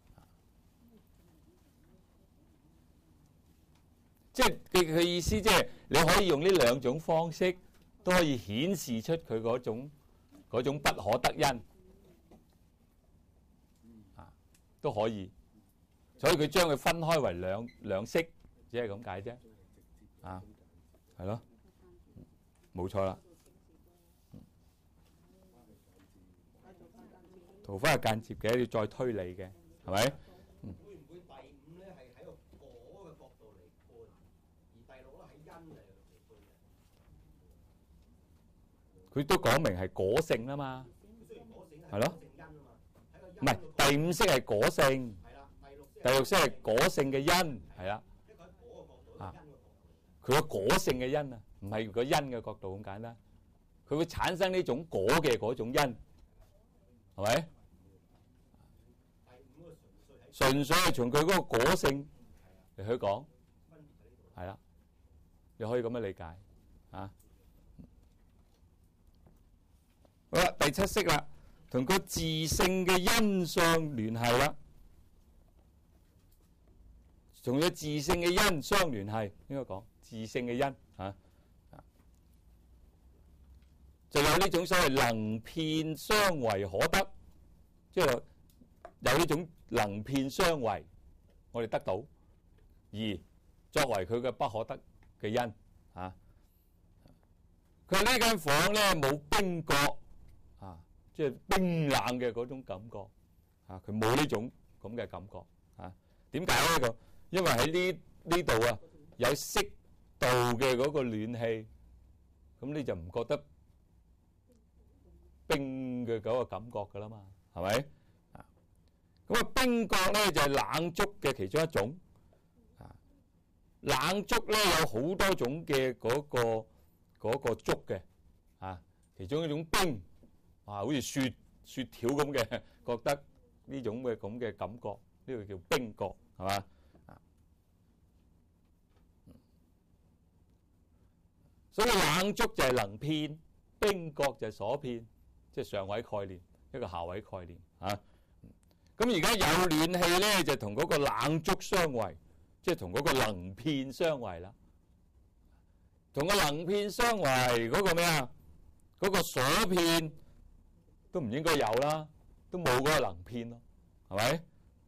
Speaker 2: 即係佢佢意思，即係你可以用呢兩種方式都可以顯示出佢嗰種嗰種不可得因啊，都可以。所以佢將佢分開為兩兩式，只係咁解啫。啊，係咯，冇錯啦。桃花係間接嘅，要再推理嘅，係咪？
Speaker 4: 會唔會第五咧係喺個果嘅角度嚟判，而第六咧喺因嚟嚟判嘅？
Speaker 2: 佢都講明係果性啦嘛，係咯，唔係第五式係果性，第六式係果性嘅因，係啦，啊，佢個果性嘅因啊，唔係個因嘅角度咁簡單，佢會產生呢種果嘅嗰種因，係咪？純粹係從佢嗰個果性嚟去講，係啦，你可以咁樣理解啊。好啦，第七式啦，同個自性嘅因相聯繫啦，同個自性嘅因相聯繫，應該講自性嘅因啊，就有呢種所謂能遍相違可得，即係有呢種能遍相違，我哋得到，而作為佢嘅不可得嘅因啊。佢話呢間房咧冇冰角啊，即係冰冷嘅嗰種感覺啊，佢冇呢種咁嘅感覺啊。點解咧？佢因為喺呢呢度啊有適度嘅嗰個暖氣，咁你就唔覺得冰嘅嗰個感覺㗎啦嘛，係咪？咁啊，冰角咧就係冷觸嘅其中一種啊。冷觸咧有好多種嘅嗰個嗰個觸嘅啊，其中一種冰啊，好似雪雪條咁嘅，覺得呢種嘅咁嘅感覺，呢個叫冰角，係嘛啊？所以冷觸就係能遍，冰角就係所遍，即係上位概念，一個下位概念啊。咁而家有暖氣咧，就同嗰個冷觸相違，即係同嗰個能遍相違啦。同個能遍相違嗰個咩啊？嗰個所遍都唔應該有啦，都冇嗰個能遍咯，係咪？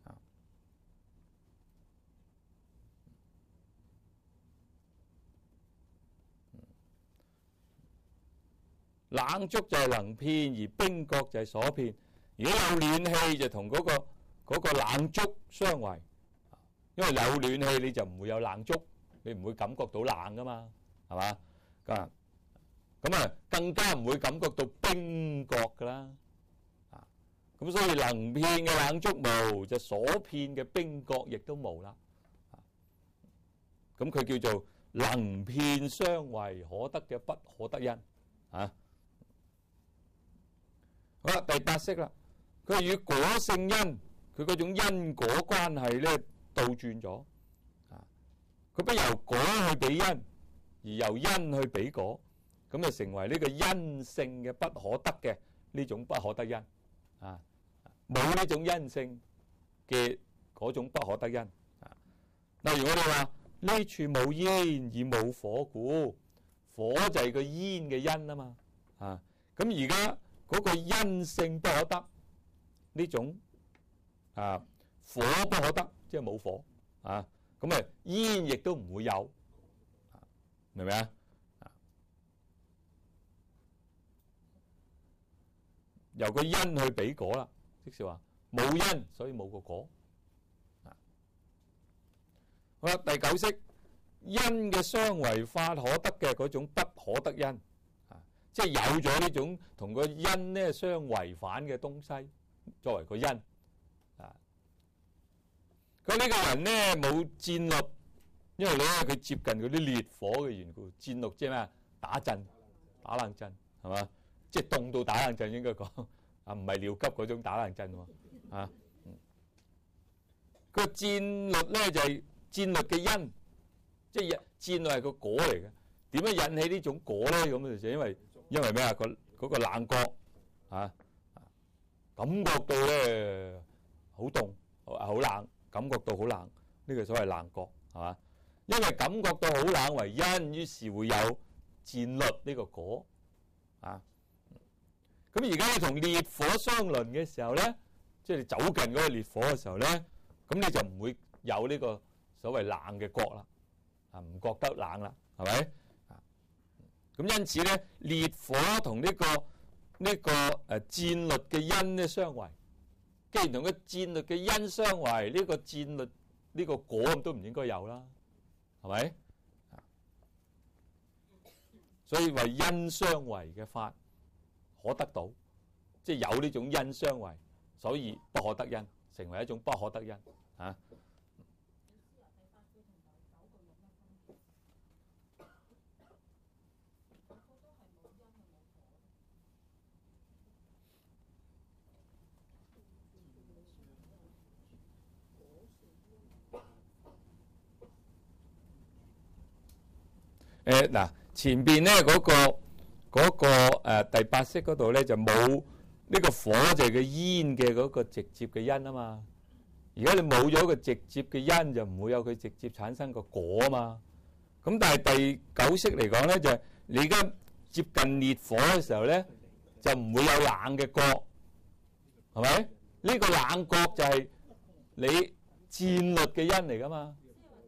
Speaker 2: 冷觸就係能遍，而冰角就係所遍。如果有暖氣就同嗰個嗰個冷觸相違，因為有暖氣你就唔會有冷觸，你唔會感覺到冷噶嘛，係嘛？咁咁啊，更加唔會感覺到冰角噶啦。啊，咁所以能遍嘅冷觸無，就所遍嘅冰角亦都無啦。咁佢叫做能遍相違可得嘅不可得因啊。好啦，第八式啦。佢與果性因，佢嗰種因果關係咧倒轉咗，啊，佢不由果去比因，而由因去比果，咁就成為呢個因性嘅不可得嘅呢種不可得因，啊，冇呢種因性嘅嗰種不可得因，啊，例如我哋話呢處冇煙而冇火故，火就係個煙嘅因啊嘛，啊，咁而家嗰個因性不可得。呢種啊火不可得，即係冇火啊，咁啊煙亦都唔會有，明唔明啊？由個因去比果啦，即是話冇因，所以冇個果。啊，好啦，第九式因嘅相違法可得嘅嗰種不可得因，啊，即係有咗呢種同個因咧相違反嘅東西。作為個因啊，佢呢個人咧冇戰慄，因為咧佢接近嗰啲烈火嘅緣故。戰慄即係咩啊？打震、打冷震係嘛？即係凍到打冷震應該講啊，唔係尿急嗰種打冷震喎，啊，個戰律咧就係戰律嘅因，即係戰律係個果嚟嘅。點樣引起呢種果咧？咁就因為因為咩啊？個嗰個冷覺啊，感覺到咧好凍，好冷，感覺到好冷，呢個所謂冷覺係嘛？因為感覺到好冷為因，於是會有戰律呢個果啊。咁而家你同烈火相鄰嘅時候咧，即係你走近嗰個烈火嘅時候咧，咁你就唔會有呢個所謂冷嘅覺啦，啊唔覺得冷啦，係咪？咁因此咧，烈火同呢個呢個誒戰律嘅因咧相違。既然同個戰律嘅因相違，呢個戰律呢個果都唔應該有啦，係咪？所以話因相違嘅法可得到，即係有呢種因相違，所以不可得因，成為一種不可得因啊。誒嗱，前邊咧嗰個嗰個誒第八式嗰度咧就冇呢個火就係個煙嘅嗰個直接嘅因啊嘛。而家你冇咗個直接嘅因，就唔會有佢直接產生個果啊嘛。咁但係第九式嚟講咧，就係你而家接近烈火嘅時候咧，就唔會有冷嘅覺，係咪？呢個冷覺就係你戰律嘅因嚟噶嘛。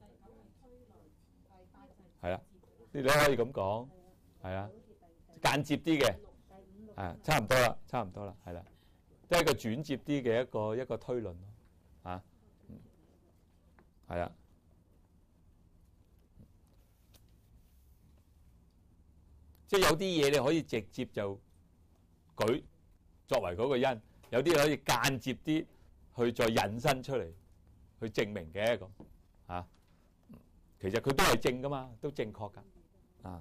Speaker 2: 係啦。你都可以咁講，係啊，間接啲嘅，啊，差唔多啦，差唔多啦，係啦，都係一個轉接啲嘅一個一個推論咯，啊，係啊，即係有啲嘢你可以直接就舉作為嗰個因，有啲可以間接啲去再引申出嚟去證明嘅咁，啊，其實佢都係正噶嘛，都正確噶。啊！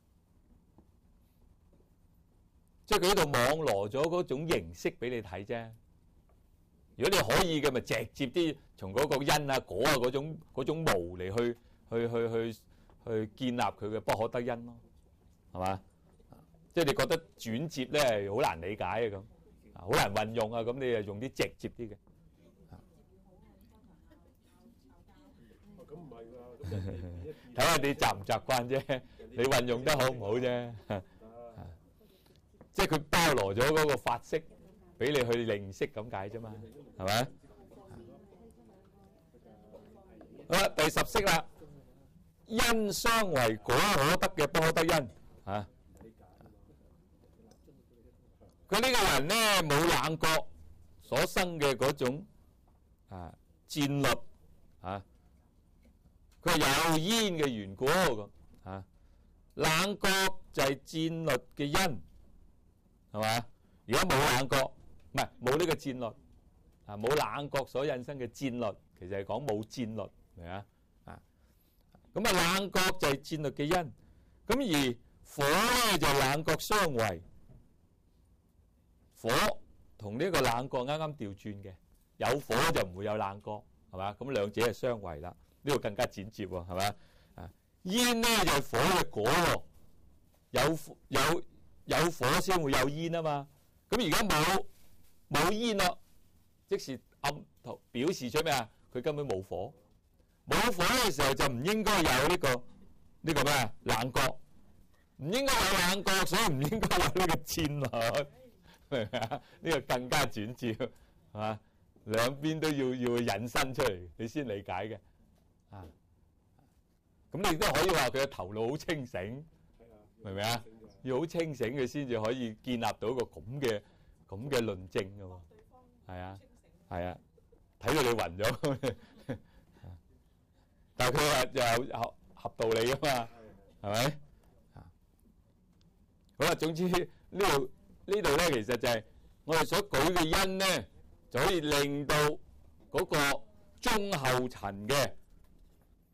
Speaker 2: 即係佢喺度網羅咗嗰種形式俾你睇啫。如果你可以嘅，咪直接啲從嗰個因啊、果啊嗰種嗰種無嚟去去去去去建立佢嘅不可得因咯，係嘛？即係你覺得轉接咧係好難理解嘅咁，好難運用啊，咁你就用啲直接啲嘅。睇下你習唔習慣啫，你運用得好唔好啫？即係佢包羅咗嗰個法式俾你去認識咁解啫嘛，係咪？好啦，第十式啦，因相違果可得嘅不可得因啊。佢呢個人咧冇冷覺所生嘅嗰種啊戰律啊。佢係有煙嘅緣故咁啊，冷覺就係戰律嘅因，係嘛？而家冇冷覺，唔係冇呢個戰律啊，冇冷覺所引申嘅戰律，其實係講冇戰律，明啊？啊，咁啊冷覺就係戰律嘅因，咁而火咧就冷覺相違，火同呢個冷覺啱啱調轉嘅，有火就唔會有冷覺，係嘛？咁兩者係相違啦。呢個更加剪接喎，係咪啊？煙咧就係火嘅果喎，有有有火先會有煙啊嘛。咁而家冇冇煙咯，即是暗圖表示出咩啊？佢根本冇火，冇火嘅時候就唔應該有呢個呢個咩啊？冷覺，唔應該有冷覺，所以唔應該有呢個戰律，明唔明啊？呢個更加剪接係嘛？兩邊都要要引申出嚟，你先理解嘅。啊，咁你都可以話佢嘅頭腦好清醒，明唔明啊？要好清醒佢先至可以建立到一個咁嘅咁嘅論證㗎喎。係啊，係啊，睇到你暈咗，但係佢話又有合合道理啊嘛，係咪？好啦，總之呢度呢度咧，其實就係我哋所舉嘅因咧，就可以令到嗰個中後層嘅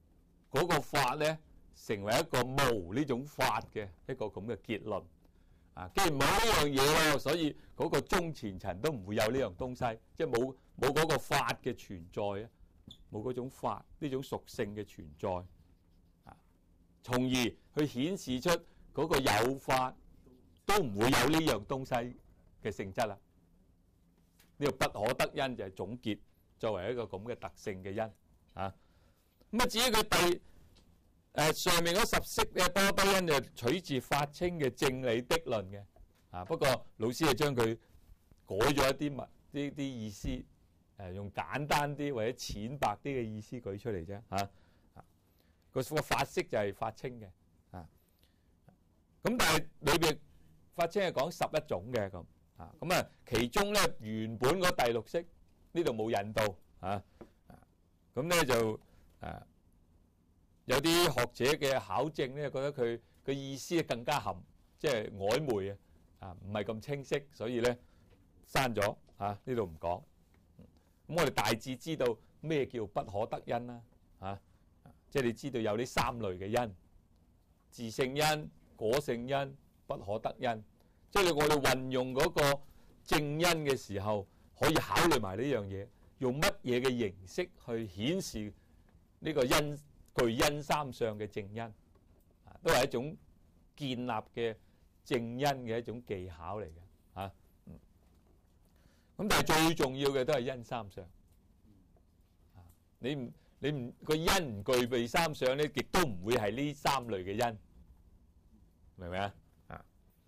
Speaker 2: 嗰個法咧，成為一個無呢種法嘅一個咁嘅結論。 啊，既然冇呢樣嘢咯，所以嗰個中前塵都唔會有呢樣東西，即係冇冇嗰個法嘅存在啊，冇嗰種法呢種屬性嘅存在啊，從而去顯示出嗰個有法都唔會有呢樣東西嘅性質啦。呢個不可得因就係總結作為一個咁嘅特性嘅因啊。咁啊，至於佢第誒上面嗰十式嘅多得因就取自法清嘅正理的論嘅啊，不過老師係將佢改咗一啲物呢啲意思，誒用簡單啲或者淺白啲嘅意思舉出嚟啫嚇。個個法式就係法清嘅啊，咁但係裏邊法清係講十一種嘅咁啊，咁啊其中咧原本嗰第六式呢度冇引到啊，咁咧就誒。有啲學者嘅考證咧，覺得佢嘅意思更加含，即係曖昧啊，啊唔係咁清晰，所以咧刪咗啊，呢度唔講。咁我哋大致知道咩叫不可得因啦，啊，即係你知道有呢三類嘅因：自性因、果性因、不可得因。即係我哋運用嗰個正因嘅時候，可以考慮埋呢樣嘢，用乜嘢嘅形式去顯示呢個因？具因三相嘅正因，啊，都係一種建立嘅正因嘅一種技巧嚟嘅，嚇。咁但係最重要嘅都係因三相。啊，你唔你唔個因唔具備三相咧，亦都唔會係呢三類嘅因，明唔明啊？啊，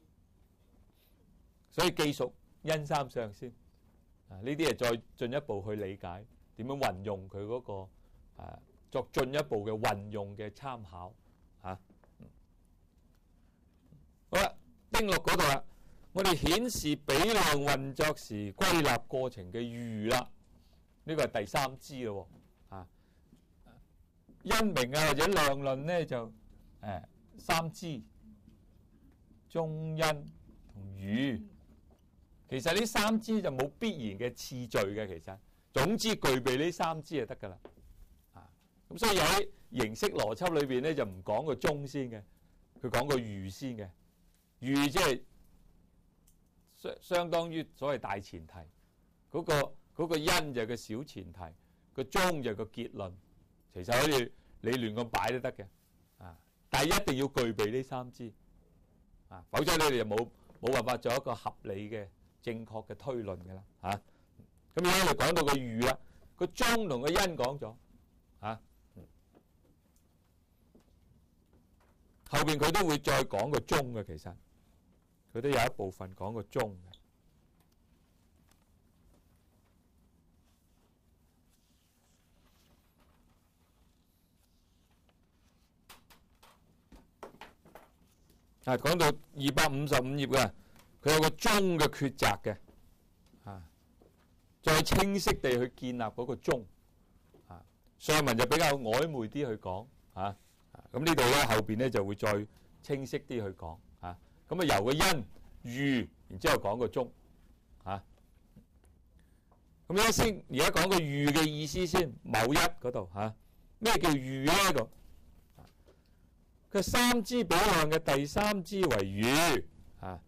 Speaker 2: 所以記熟因三相先。啊，呢啲係再進一步去理解點樣運用佢嗰個啊。作進一步嘅運用嘅參考嚇、啊。好啦，丁六嗰度啦，我哋顯示比量運作時歸納過程嘅喻啦，呢個係第三支咯喎。啊，因明啊或者量論咧就誒、哎、三支，中因同喻。其實呢三支就冇必然嘅次序嘅，其實總之具備呢三支就得㗎啦。咁所以喺形式邏輯裏邊咧，就唔講個中先嘅，佢講個喻先嘅。喻即係相相當於所謂大前提，嗰個嗰個因就係個小前提，個中就係個結論。其實可以你亂咁擺都得嘅，啊！但係一定要具備呢三支，啊，否則你哋就冇冇辦法做一個合理嘅正確嘅推論嘅啦，嚇。咁而家就講到個喻啦，個中同個因講咗，嚇。後邊佢都會再講個中嘅，其實佢都有一部分講個中嘅。啊，講到二百五十五頁嘅，佢有個中嘅抉擇嘅，啊，再清晰地去建立嗰個中，啊，上文就比較曖昧啲去講，啊。咁呢度咧後邊咧就會再清晰啲去講嚇，咁啊由個因喻，然之後講個中嚇。咁樣先，而家講個喻嘅意思先，某一嗰度嚇，咩叫喻咧？咁佢三支比量嘅第三支為喻嚇。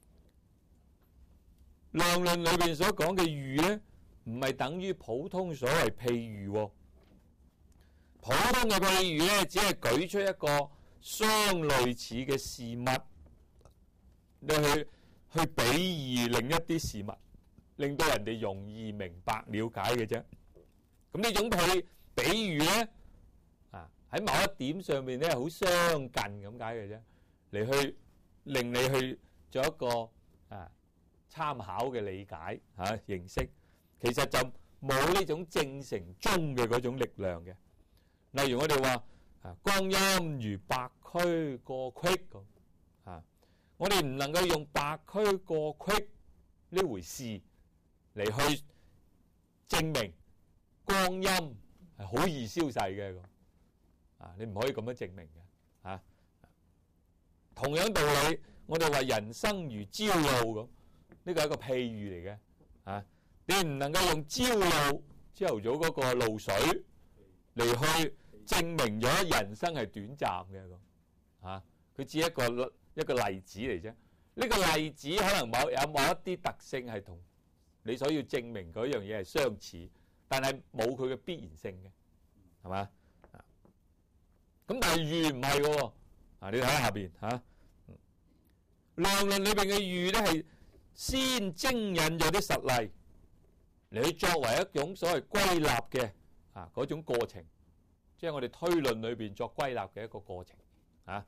Speaker 2: 量論裏邊所講嘅喻咧，唔係等於普通所謂譬喻喎。普通嘅譬喻咧，只係舉出一個相類似嘅事物，你去去比喻另一啲事物，令到人哋容易明白了解嘅啫。咁呢種譬比喻咧，啊喺某一點上面咧好相近咁解嘅啫，嚟去令你去做一個啊參考嘅理解嚇、啊、形式，其實就冇呢種正成中嘅嗰種力量嘅。例如我哋話啊，光陰如白駒過隙咁啊，我哋唔能夠用白駒過隙呢回事嚟去證明光陰係好易消逝嘅咁啊，你唔可以咁樣證明嘅啊。同樣道理，我哋話人生如朝露咁，呢個係一個譬喻嚟嘅啊，你唔能夠用朝露朝頭早嗰個露水嚟去證明咗人生係短暫嘅咁，嚇佢只係一個一個例子嚟啫。 呢個例子可能某有某一啲特性係同你所要證明嗰樣嘢係相似，但係冇佢嘅必然性嘅，係嘛？咁但係喻唔係嘅喎，啊你睇下下邊嚇，量論裏邊嘅喻咧係先徵引咗啲實例，嚟作為一種所謂歸納嘅啊嗰種過程，即係我哋推論裏邊作歸納嘅一個過程啊。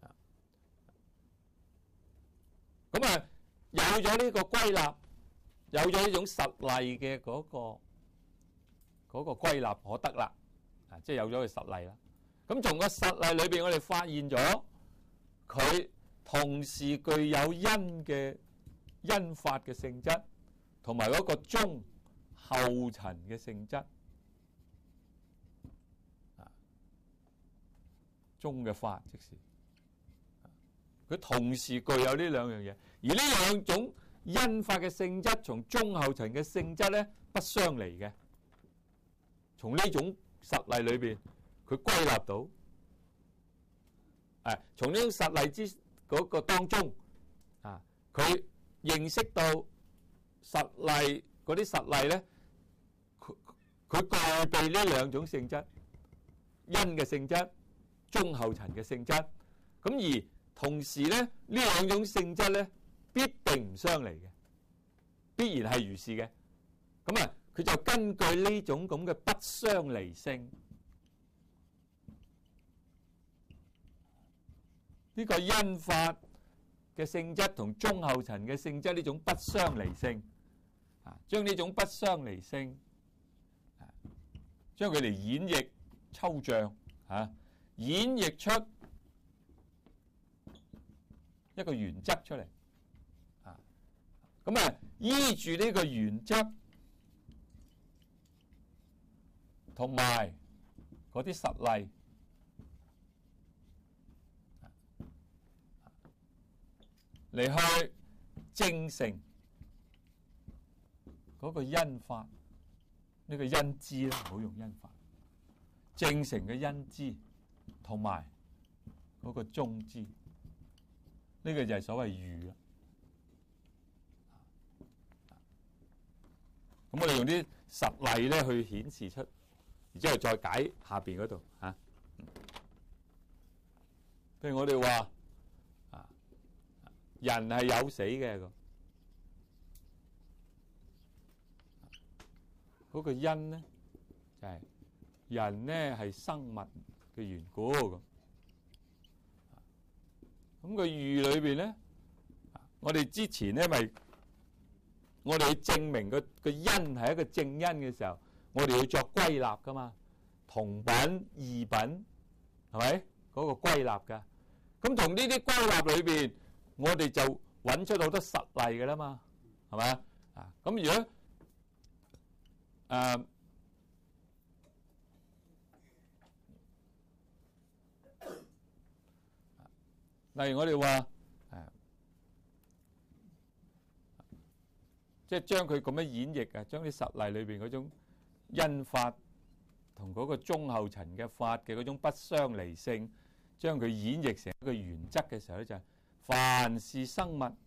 Speaker 2: 咁啊，有咗呢個歸納，有咗呢種實例嘅嗰個嗰個歸納可得啦，啊，即係有咗個實例啦。咁從個實例裏邊，我哋發現咗佢同時具有因嘅因法嘅性質，同埋嗰個中後塵嘅性質，啊，中嘅法即是佢同時具有呢兩樣嘢，而呢兩種因法嘅性質，從中後塵嘅性質咧不相離嘅。從呢種實例裏邊，佢歸納到，誒，從呢種實例之嗰個當中，啊，佢認識到實例嗰啲實例咧，佢佢具備呢兩種性質，因嘅性質、中後塵嘅性質，咁而同時咧呢兩種性質咧必定唔相離嘅，必然係如是嘅。咁啊，佢就根據呢種咁嘅不相離性，呢個因法嘅性質同中後塵嘅性質呢種不相離性，啊，將呢種不相離性，啊，將佢嚟演繹抽象，啊，演繹出一個原則出嚟，啊，咁啊依住呢個原則同埋嗰啲實例，嚟去證成嗰個因法，呢個因支咧，唔好用因法，證成嘅因支同埋嗰個中支，呢個就係所謂喻啦。咁我哋用啲實例咧去顯示出，然之後再解下邊嗰度嚇。譬如我哋話啊，人係有死嘅，嗰、嗰個因咧就係、是、人咧係生物嘅緣故咁。咁個喻裏邊咧，我哋之前咧咪，我哋要證明個個因係一個正因嘅時候，我哋要作歸納噶嘛，同品、異品，係咪嗰個歸納噶？咁同呢啲歸納裏邊，我哋就揾出好多實例噶啦嘛，係咪啊？咁如果誒，例如我哋話誒，即係將佢咁樣演繹啊，將啲實例裏邊嗰種因法同嗰個中後塵嘅法嘅嗰種不相離性，將佢演繹成一個原則嘅時候咧，就係凡是生物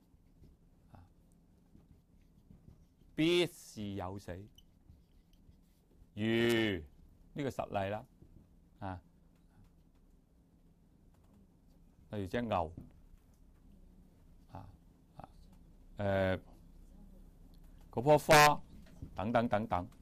Speaker 2: 必是有死，如呢個實例啦，啊，例如隻牛，啊啊，誒嗰棵花等等等等，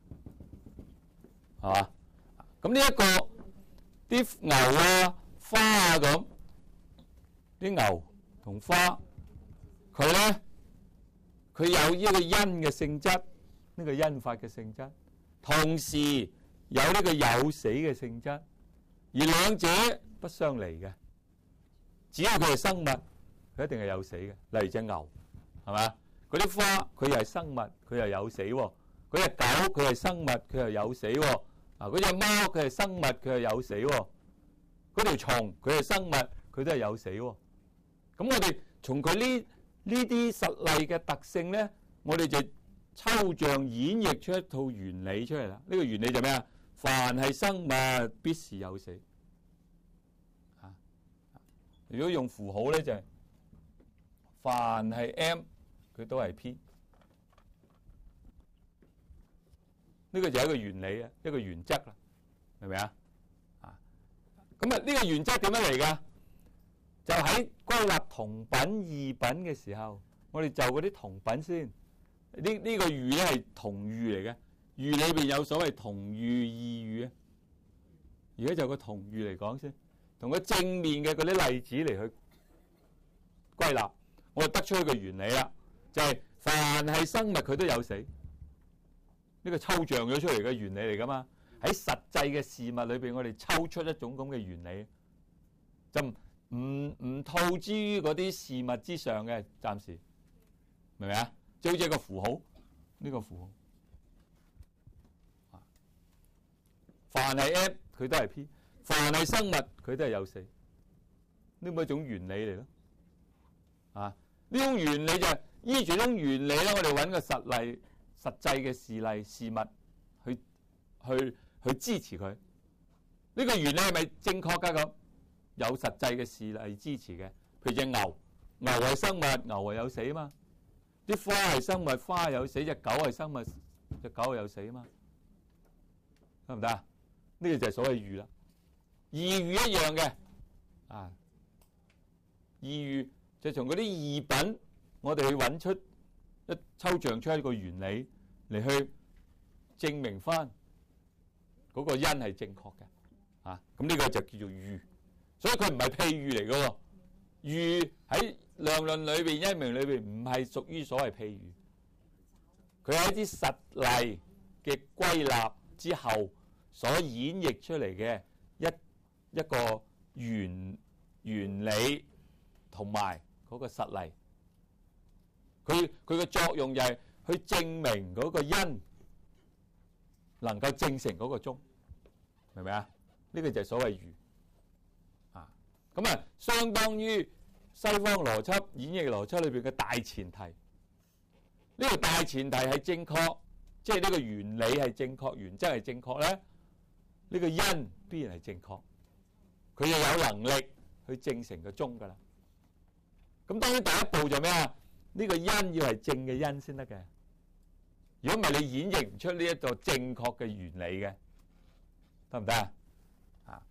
Speaker 2: 係嘛？咁呢一個啲牛啊、花啊咁，啲牛同花，佢咧佢有呢個因嘅性質，呢個因法嘅性質，同時有呢個有死嘅性質，而兩者不相離嘅。只要佢係生物，佢一定係有死嘅。例如隻牛，係嘛？嗰啲花佢又係生物，佢又有死喎。嗰隻狗佢係生物，佢又有死喎。啊，嗰隻貓佢係生物，佢又有死喎。嗰條蟲佢係生物，佢都係有死喎。咁我哋從佢呢呢啲實例嘅特性咧，我哋就抽象演繹出一套原理出嚟啦。呢個原理就咩啊？凡係生物，必是有死。如果用符號咧，就係凡係 M 佢都係 P。呢個就係一個原理啊，一個原則啦，明唔明啊？啊，咁啊呢個原則點樣嚟㗎？就喺歸納同品異品嘅時候，我哋就嗰啲同品先。呢呢個喻咧係同喻嚟嘅，喻裏邊有所謂同喻異喻啊。而家就個同喻嚟講先，同個正面嘅嗰啲例子嚟去歸納，我就得出一個原理啦，就係凡係生物佢都有死。呢個抽象咗出嚟嘅原理嚟噶嘛？喺實際嘅事物裏邊，我哋抽出一種咁嘅原理，就唔唔套之於嗰啲事物之上嘅，暫時明唔明啊？即係好似一個符號，呢個符號，凡係 M 佢都係 P， 凡係生物佢都係有死，呢咪一種原理嚟咯。啊，呢種原理就係依住呢種原理咧，我哋揾個實例。實際嘅事例事物去去去支持佢，呢個原理係咪正確㗎？咁有實際嘅事例支持嘅，譬如隻牛，牛係生物，牛係有死啊嘛。啲花係生物，花有死；隻狗係生物，隻狗係有死啊嘛。得唔得啊？呢個就係所謂喻啦。異喻一樣嘅啊，異喻就從嗰啲異品，我哋去揾出一抽象出一個原理嚟去證明翻嗰個因係正確嘅，啊，咁呢個就叫做喻，所以佢唔係譬喻嚟嘅喎。喻喺量論裏邊、一明裏邊唔係屬於所謂譬喻，佢係一啲實例嘅歸納之後所演繹出嚟嘅一一個原原理同埋嗰個實例。佢佢嘅作用就係去證明嗰個因能夠證成嗰個宗，明唔明啊？呢個就係所謂喻啊。咁啊，相當於西方邏輯演繹邏輯裏邊嘅大前提。呢個大前提係正確，即係呢個原理係正確，原則係正確咧。呢個因必然係正確，佢又有能力去證成個宗㗎啦。咁當然第一步就咩啊？呢個因要係正嘅因先得嘅，如果唔係你演繹唔出呢一個正確嘅原理嘅，得唔得啊？啊，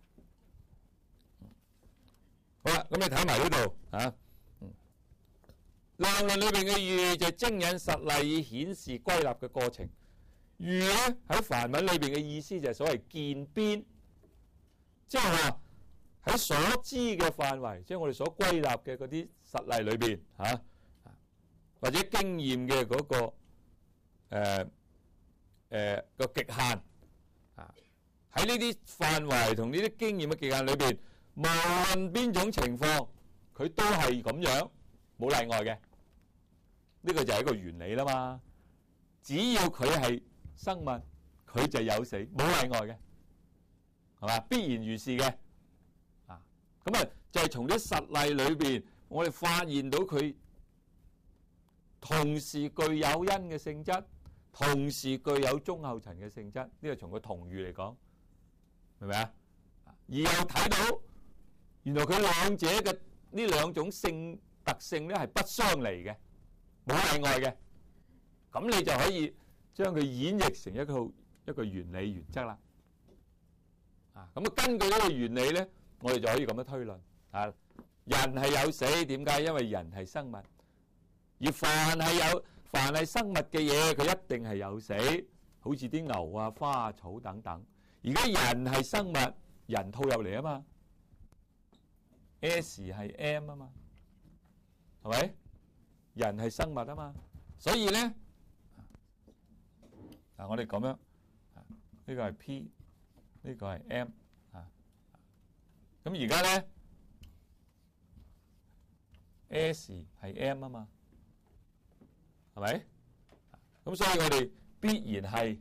Speaker 2: 好啦，咁你睇埋呢度啊。量論裏邊嘅喻就係徵引實例以顯示歸納嘅過程。喻咧喺梵文裏邊嘅意思就係所謂見邊，即係話喺所知嘅範圍，即係我哋所歸納嘅嗰啲實例裏邊嚇。或者經驗嘅嗰個誒誒個極限啊，喺呢啲範圍同呢啲經驗嘅極限裏邊，無論邊種情況，佢都係咁樣，冇例外嘅。呢個就係一個原理啦嘛。只要佢係生物，佢就有死，冇例外嘅，係嘛？必然如是嘅。啊，咁啊就係從啲實例裏邊，我哋發現到佢同時具有因嘅性質，同時具有中後層嘅性質，呢個從個同喻嚟講，明唔明啊？而又睇到原來佢兩者嘅呢兩種性特性咧係不相離嘅，冇例外嘅，咁你就可以將佢演繹成一個一個原理原則啦。啊，咁啊根據呢個原理咧，我哋就可以咁樣推論啊，人係有死，點解？因為人係生物。而凡係有凡係生物嘅嘢，佢一定係有死，好似啲牛啊、花啊、草等等。而家人係生物，人套入嚟啊嘛 ，S 係 M 啊嘛，係咪？人係生物啊嘛，所以咧嗱，我哋咁樣，呢個係 P， 呢個係 M 啊。咁而家咧 S 係 M 啊嘛。係咪？咁所以我哋必然係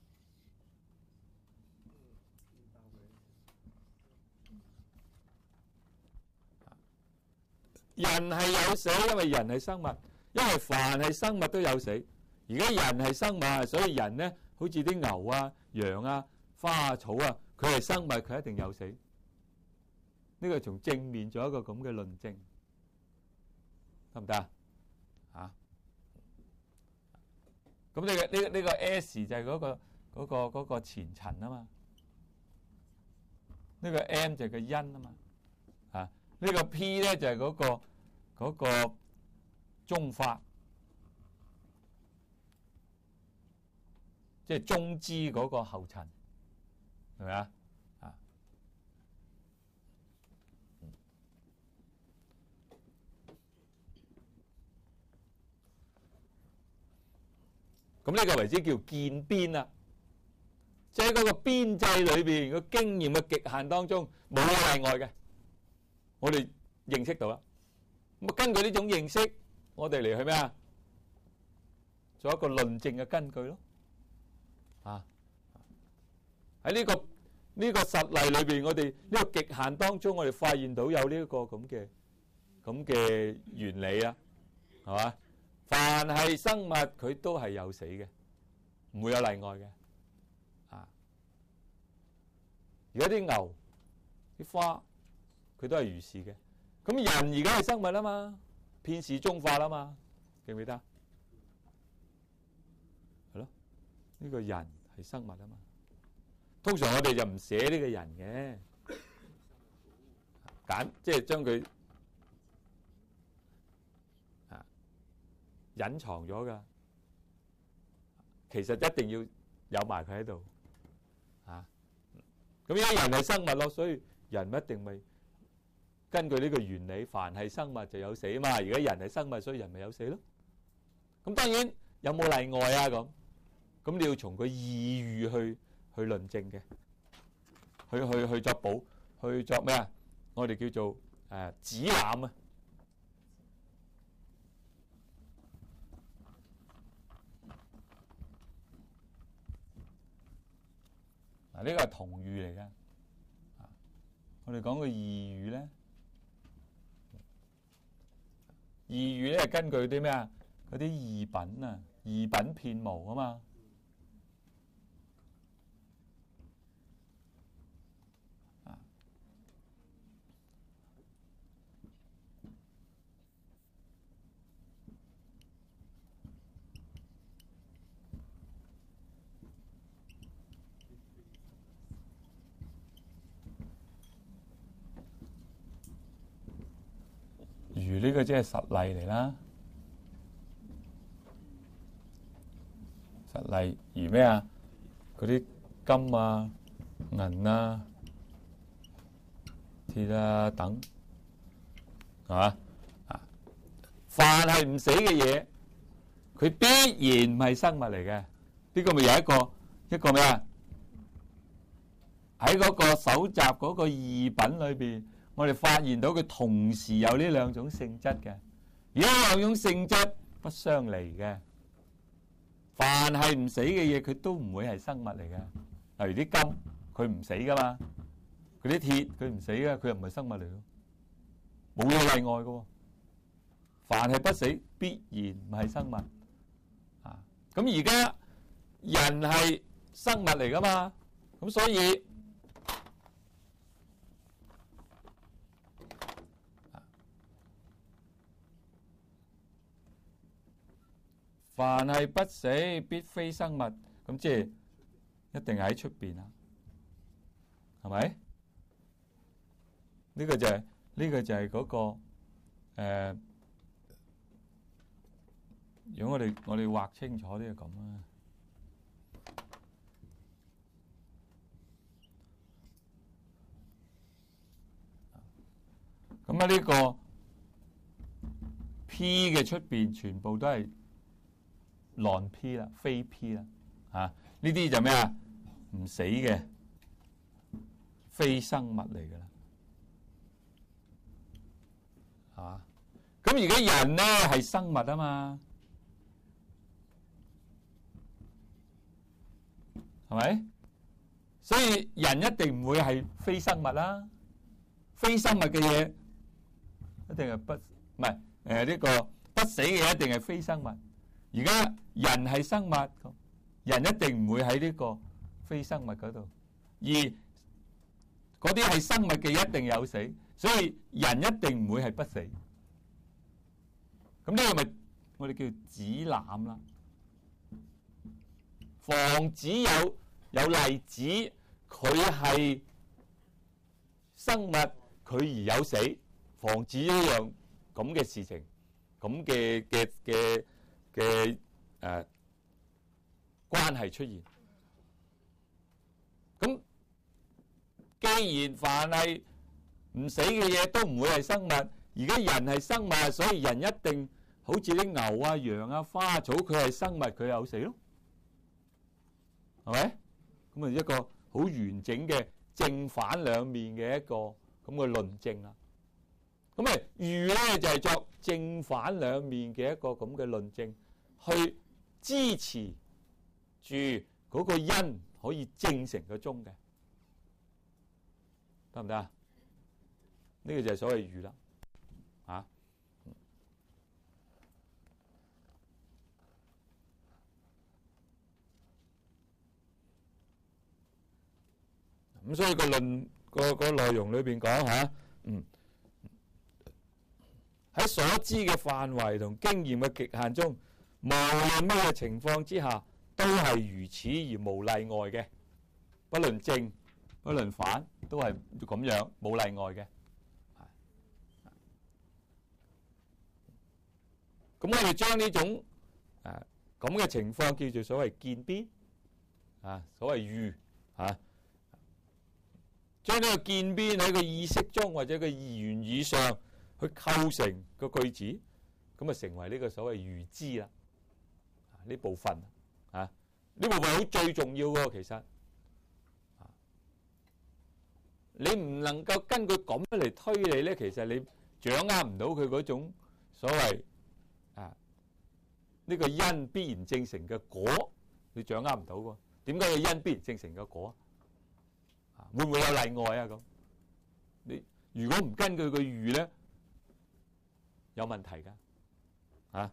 Speaker 2: 人係有死，因為人係生物，因為凡係生物都有死。而家人係生物，所以人咧好似啲牛啊、羊啊、花啊、草啊，佢係生物，佢一定有死。呢個從正面做一個咁嘅論證，得唔得啊？ 咁呢個呢個呢個 S 就係嗰個嗰個嗰個前塵啊嘛。呢個 M 就係個因啊嘛。啊，呢個 P 咧就係嗰個嗰個中法，即係中支嗰個後塵，係咪啊？啊，咁呢個為之叫見邊啦，即係喺嗰個邊際裏邊個經驗嘅極限當中冇例外嘅，我哋認識到啦。咁根據呢種認識，我哋嚟去咩啊？做一個論證嘅根據咯。啊，喺呢個呢個實例裏邊，我哋呢個極限當中，我哋發現到有呢一個咁嘅咁嘅原理啊，係嘛？凡係生物，佢都係有死嘅，唔會有例外嘅。啊，而家啲牛、啲花，佢都係如是嘅。咁人而家係生物啊嘛，遍視中法啊嘛，記唔記得？係咯，呢個人係生物啊嘛。通常我哋就唔寫呢個人嘅，揀即係將佢啊隱藏咗噶。其實一定要有埋佢喺度啊。咁因為人係生物咯，所以人一定咪。根據呢個原理，凡係生物就有死啊嘛。而家人係生物，所以人咪有死咯。咁當然有冇例外啊？咁咁你要從個意喻去去論證嘅，去去去作保，去作咩啊？我哋叫做誒指南啊。嗱，呢個係同喻嚟嘅。我哋講個異喻咧。異喻咧係根據啲咩啊？嗰啲異品啊，異品遍無啊嘛。啊，如呢個即係實例嚟啦。實例如咩啊？嗰啲金啊、銀啊、鐵啊等，係嘛？啊，凡係唔死嘅嘢，佢必然唔係生物嚟嘅。呢個咪有一個一個咩啊？喺嗰個搜集嗰個異品裏邊，我哋發現到佢同時有呢兩種性質嘅，而呢兩種性質不相離嘅。凡係唔死嘅嘢，佢都唔會係生物嚟嘅。例如啲金，佢唔死噶嘛；佢啲鐵，佢唔死嘅，佢又唔係生物嚟咯。冇嘢例外嘅。凡係不死，必然唔係生物。啊，咁而家人係生物嚟噶嘛？咁所以。凡係不死，必非生物，咁即係一定喺出邊啦，係咪？呢個就係呢個就係嗰個誒，如果我哋我哋畫清楚啲就咁啦。咁啊，呢個 P 嘅出邊全部都係。non P 啦，非 P 啦，嚇呢啲就咩啊？唔死嘅，非生物嚟噶啦，係嘛？咁而家人咧係生物啊嘛，係咪？所以人一定唔會係非生物啦，非生物嘅嘢一定係不唔係誒呢個不死嘅嘢一定係非生物。而家人係生物，人一定唔會喺呢個非生物嗰度，而嗰啲係生物嘅一定有死，所以人一定唔會係不死。咁呢個咪我哋叫指南啦。 防止有有例子佢係生物，佢而有死，防止一樣咁嘅事情，咁嘅嘅嘅嘅誒關係出現。咁既然凡係唔死嘅嘢都唔會係生物，而家人係生物，所以人一定好似啲牛啊、羊啊、花草，佢係生物，佢有死咯，係咪？咁啊一個好完整嘅正反兩面嘅一個咁嘅論證啦。咁啊喻咧就係作正反兩面嘅一個咁嘅論證，去支持住嗰個因可以證成個宗嘅，得唔得啊？呢個就係所謂喻啦，啊！咁所以個論個個內容裏邊講嚇，嗯，喺所知嘅範圍同經驗嘅極限中，無論乜嘢情況之下，都係如此而無例外嘅，不論正不論反，都係咁樣，冇例外嘅。咁我哋將呢種誒咁嘅情況叫做所謂見邊啊，所謂喻啊，將呢個見邊喺個意識中或者個言語上去構成個句子，咁啊成為呢個所謂喻之啦。呢部分啊，呢部分好最重要喎，其實啊，你唔能夠根據咁樣嚟推理咧，其實你掌握唔到佢嗰種所謂啊呢個因必然證成嘅果，你掌握唔到喎。點解個因必然證成嘅果啊？會唔會有例外啊？咁你如果唔根據個喻咧，有問題㗎啊！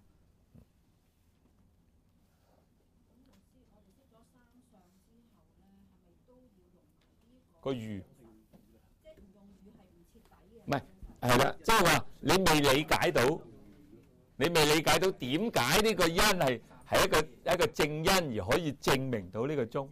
Speaker 2: 個喻唔係係啦，即係話你未理解到，你未理解到點解呢個因係係一個一個正因而可以證明到呢個宗，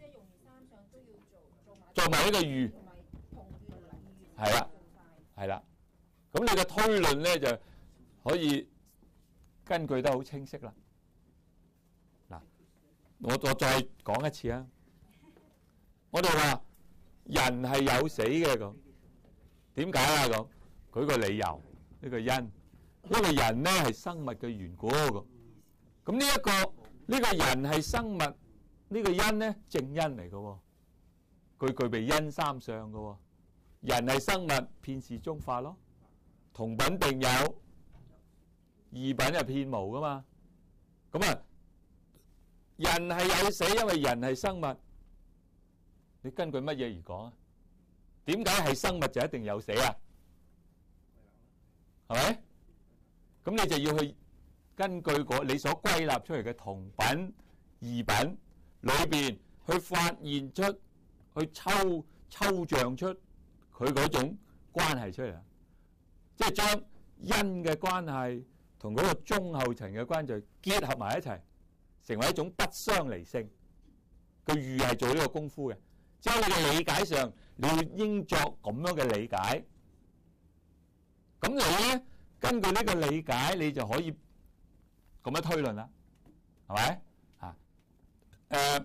Speaker 2: 做埋呢個喻，係啦係啦，咁你嘅推論咧就可以根據得好清晰啦。嗱，我我再講一次啊，我哋話人係有死嘅咁，點解啊咁？舉個理由，呢個因，因為人咧係生物嘅緣故咁。咁呢一個呢個人係生物，呢個因咧正因嚟嘅喎，佢具備因三相嘅喎。人係生物，遍是中法咯，同品並有，異品係遍無噶嘛。咁啊，人係有死，因為人係生物。你根據乜嘢而講啊？點解係生物就一定有死啊？係咪？咁你就要去根據嗰你所歸納出嚟嘅同品、異品裏邊去發現出、去抽抽象出佢嗰種關係出嚟，即係將因嘅關係同嗰個中後層嘅關係結合埋一齊，成為一種不相離性。個喻係做呢個功夫嘅。即係你嘅理解上，你應作咁樣嘅理解。咁你咧根據呢個理解，你就可以咁樣推論啦，係咪？啊，誒，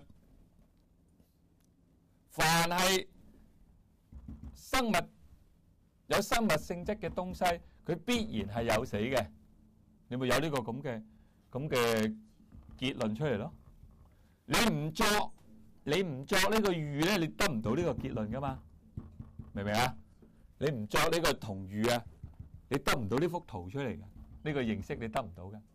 Speaker 2: 凡係生物有生物性質嘅東西，佢必然係有死嘅。你咪有呢個咁嘅咁嘅結論出嚟咯。你唔作。你唔作呢個喻咧，你得唔到呢個結論噶嘛？明唔明啊？你唔作呢個同喻啊，你得唔到呢幅圖出嚟嘅，呢個形式你得唔到嘅。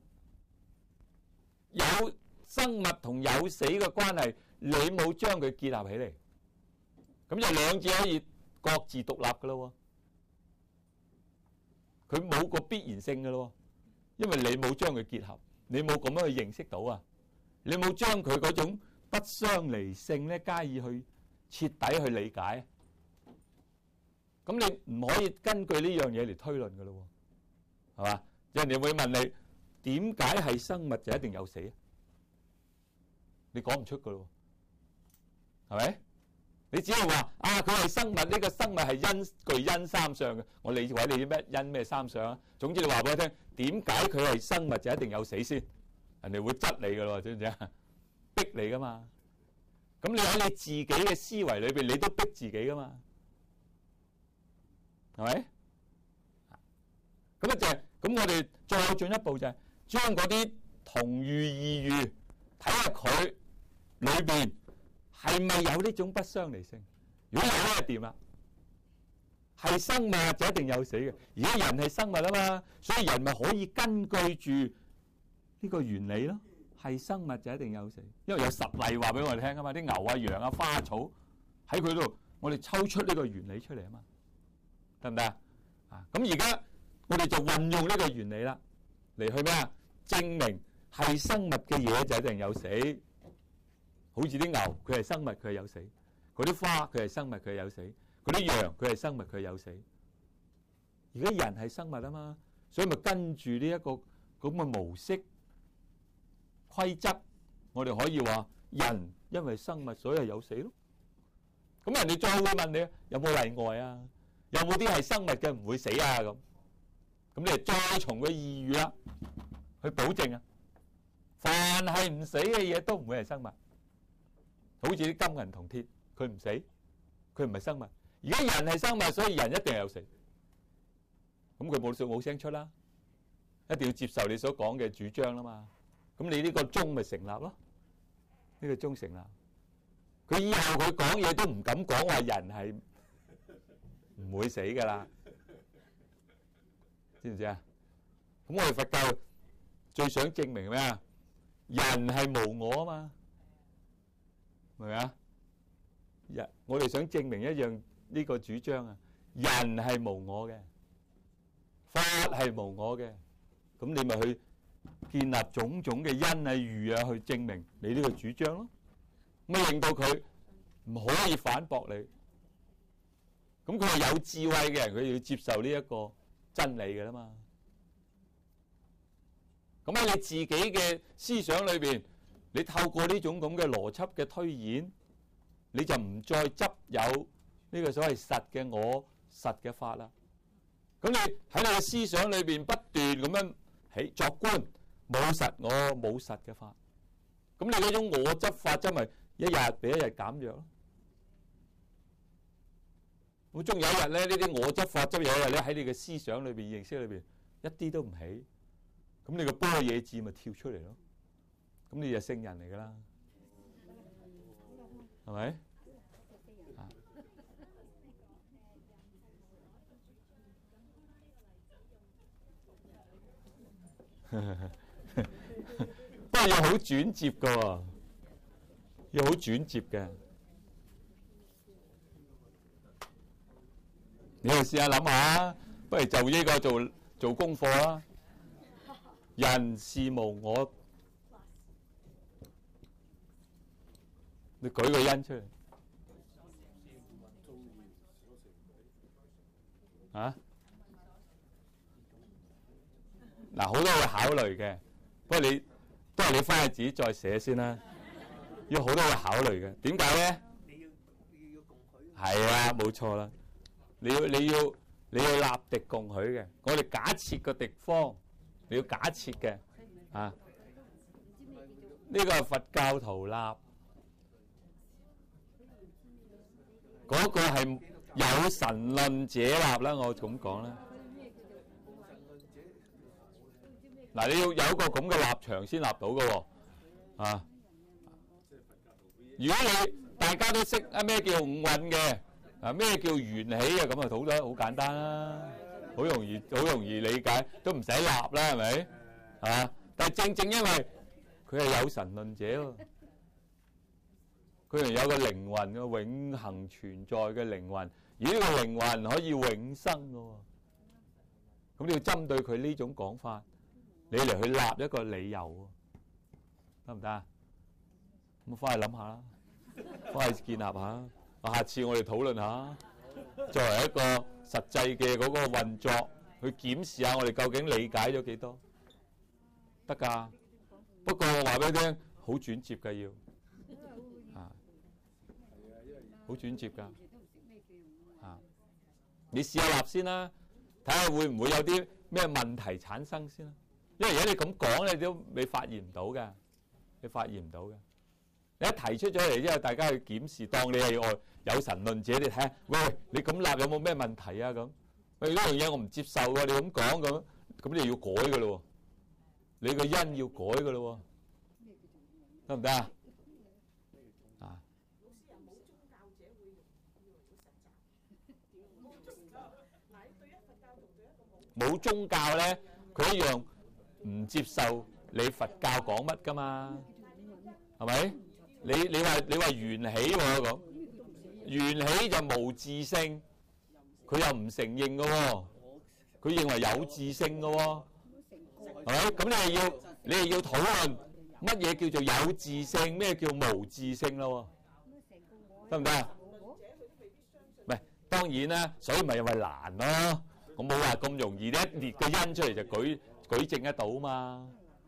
Speaker 2: 有生物同有死嘅關係，你冇將佢結合起嚟，咁就兩者可以各自獨立噶咯。佢冇個必然性噶咯，因為你冇將佢結合，你冇咁樣去認識到啊，你冇將佢嗰種不相離性咧，加以去徹底去理解，咁你唔可以根據呢樣嘢嚟推論嘅咯，係嘛？人哋會問你點解係生物就一定有死啊？你講唔出嘅咯， 係咪？你只係話啊，佢係生物，呢、這個生物係因具因三相嘅。我理解你咩因咩三相啊？總之你話俾我聽，點解佢係生物就一定有死先？人哋會質你㗎咯，知唔知啊？逼你㗎嘛。咁你喺你自己嘅思維裏邊，你都逼自己㗎嘛，係咪？咁啊就係咁，我哋再進一步就係將嗰啲同寓異寓睇下佢裏邊係咪有呢種不相離性？如果有咧就掂啦。係生物就一定有死嘅，而家人係生物啊嘛，所以人咪可以根據住呢個原理咯。係生物就一定有死，因為有實例話俾我哋聽啊嘛。啲牛啊、羊啊、花草喺佢度，我哋抽出呢個原理出嚟啊嘛，得唔得啊？啊，咁而家我哋就運用呢個原理啦，嚟去咩啊？證明係生物嘅嘢就一定有死。好似啲牛，佢係生物，佢係有死；嗰啲花，佢係生物，佢係有死；嗰啲羊，佢係生物，佢係有死。而家人係生物啊嘛，所以咪跟住呢一個咁嘅模式規則，我哋可以話人因為生物所以係有死咯。咁人哋再會問你有冇例外啊？有冇啲係生物嘅唔會死啊？咁咁你係再從個異喻啦去保證啊，凡係唔死嘅嘢都唔會係生物。好似啲金銀銅鐵，佢唔死，佢唔係生物。而家人係生物，所以人一定係有死。咁佢冇聲冇聲出啦，一定要接受你所講嘅主張啦嘛。咁你呢個宗咪成立咯？呢個宗成立。佢以後佢講嘢都唔敢講話人係唔會死㗎啦，知唔知啊？咁我哋佛教最想證明咩啊？人係無我啊嘛。係咪啊？人我哋想證明一樣呢個主張啊，人係無我嘅，法係無我嘅，咁你咪去建立種種嘅因啊、喻啊，去證明你呢個主張咯。咁啊令到佢唔可以反駁你。咁佢係有智慧嘅人，佢要接受呢一個真理嘅啦嘛。咁喺你自己嘅思想裏邊，你透過呢種咁嘅邏輯嘅推演，你就唔再執有呢個所謂實嘅我、實嘅法啦。咁你喺你嘅思想裏邊不斷咁樣起作觀，冇實我、冇實嘅法。咁你嗰種我執法執咪一日比一日減弱咯。咁終有一日咧，呢啲我執法執有一日咧喺你嘅思想裏邊、認識裏邊一啲都唔起，咁你個般若智咪跳出嚟咯。咁你就聖人嚟噶啦，係咪？啊！不過要好轉接噶喎，要好轉接嘅。你去試下諗下，不如就呢個做做功課啦。人是無我。你舉個因出嚟，啊？嗱，好多會考慮嘅，不過你都係你翻去自己再寫先啦。要好多會考慮嘅，點解咧？你要要要共許。係啊，冇錯啦。你要你要你要立敵共許嘅。我哋假設個敵方，你要假設嘅，啊？呢個係佛教徒立。嗰個係有神論者立啦，我咁講啦。嗱，你要有一個咁嘅立場先立到嘅喎，啊！如果你大家都識啊咩叫五蘊嘅，啊咩叫緣起嘅，咁啊好得好簡單啦，好容易好容易理解，都唔使立啦，係咪？啊！但係正正因為佢係有神論者喎。佢係有個靈魂嘅永恆存在嘅靈魂，而呢個靈魂可以永生嘅喎。咁你要針對佢呢種講法，你嚟去立一個理由，得唔得啊？咁翻去諗下啦，翻去建立下。啊，下次我哋討論下，作為一個實際嘅嗰個運作，去檢視下我哋究竟理解咗幾多，得㗎。不過我話俾你聽，好轉接嘅要。 好轉接㗎。啊，你試下立先啦，睇下會唔會有啲咩問題產生先啦。因為如果你咁講，你都你發現唔到嘅，你發現唔到嘅。你一提出咗嚟之後，大家去檢視，當你係外有神論者，你睇下，喂，你咁立有冇咩問題啊？咁，喂，呢樣嘢我唔接受喎，你咁講咁，咁你要改㗎咯喎，你個因要改㗎咯喎，得唔得啊？啊！冇宗教咧，佢一樣唔接受你佛教講乜㗎嘛，係咪？你你話你話緣起喎咁，緣起就無自性，佢又唔承認嘅喎，佢認為有自性嘅喎，係咪？咁你係要你係要討論乜嘢叫做有自性，咩叫無自性咯？得唔得啊？唔係當然啦，所以咪因為難咯。我冇話咁容易，一列個因出嚟就舉舉證得到嘛。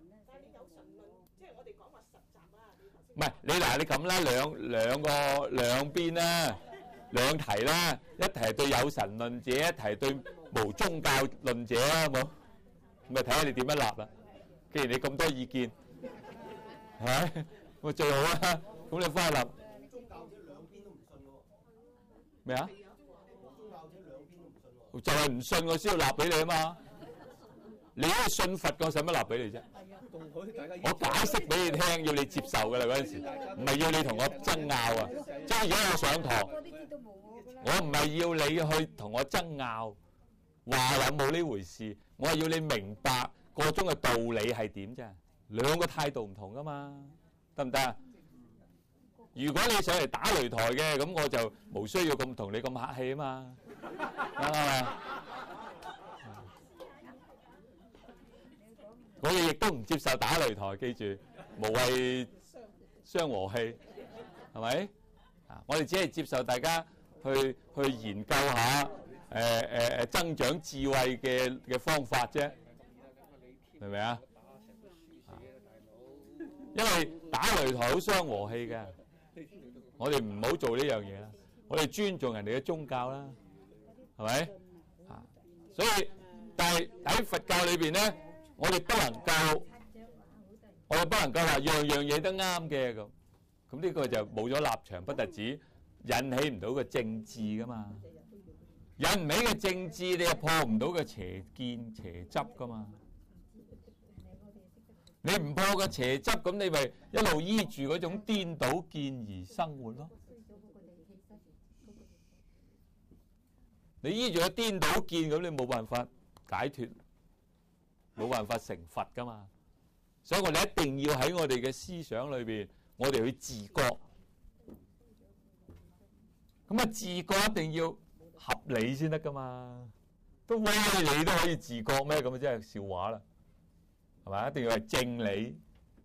Speaker 2: 唔係你嗱，你咁啦，兩兩個兩邊啦，兩題啦，一題係對有神論者，一題對無宗教論者啊，冇，咪睇下你點樣立啦。既然你咁多意見，係咪？咁最好啦。咁你翻去立。宗教者兩邊都唔信喎。咩啊？宗教者兩邊都唔信喎。就係唔信我先要立俾你啊嘛。你都係信佛，我使乜立俾你啫？我解釋俾你聽，要你接受㗎啦嗰陣時，唔係要你同我爭拗啊！即係如果我上堂，我唔係要你去同我爭拗，話有冇呢回事，我係要你明白個中嘅道理係點啫。兩個態度唔同㗎嘛，得唔得啊？如果你上嚟打擂台嘅，咁我就無需要咁同你咁客氣啊嘛，啱嘛？我哋亦都唔接受打擂台，記住，無謂傷和氣，係咪？啊，我哋只係接受大家去去研究下，誒誒誒增長智慧嘅嘅方法啫，明唔明啊？因為打擂台好傷和氣嘅，我哋唔好做呢樣嘢啦。我哋尊重人哋嘅宗教啦，係咪？啊，所以但係喺佛教裏邊咧。我哋不能夠，我哋不能夠話樣樣嘢都啱嘅咁，咁呢個就冇咗立場，不特止引起唔到個政治噶嘛，引唔起嘅政治，你又破唔到個邪見邪執噶嘛，你唔破個邪執，咁你咪一路依住嗰種顛倒見而生活咯。你依住個顛倒見，咁你冇辦法解脫。冇辦法成佛噶嘛，所以我哋一定要喺我哋嘅思想裏邊，我哋去自覺。咁啊，自覺一定要合理先得噶嘛，都歪理都可以自覺咩？咁啊，真係笑話啦，係咪？一定要係正理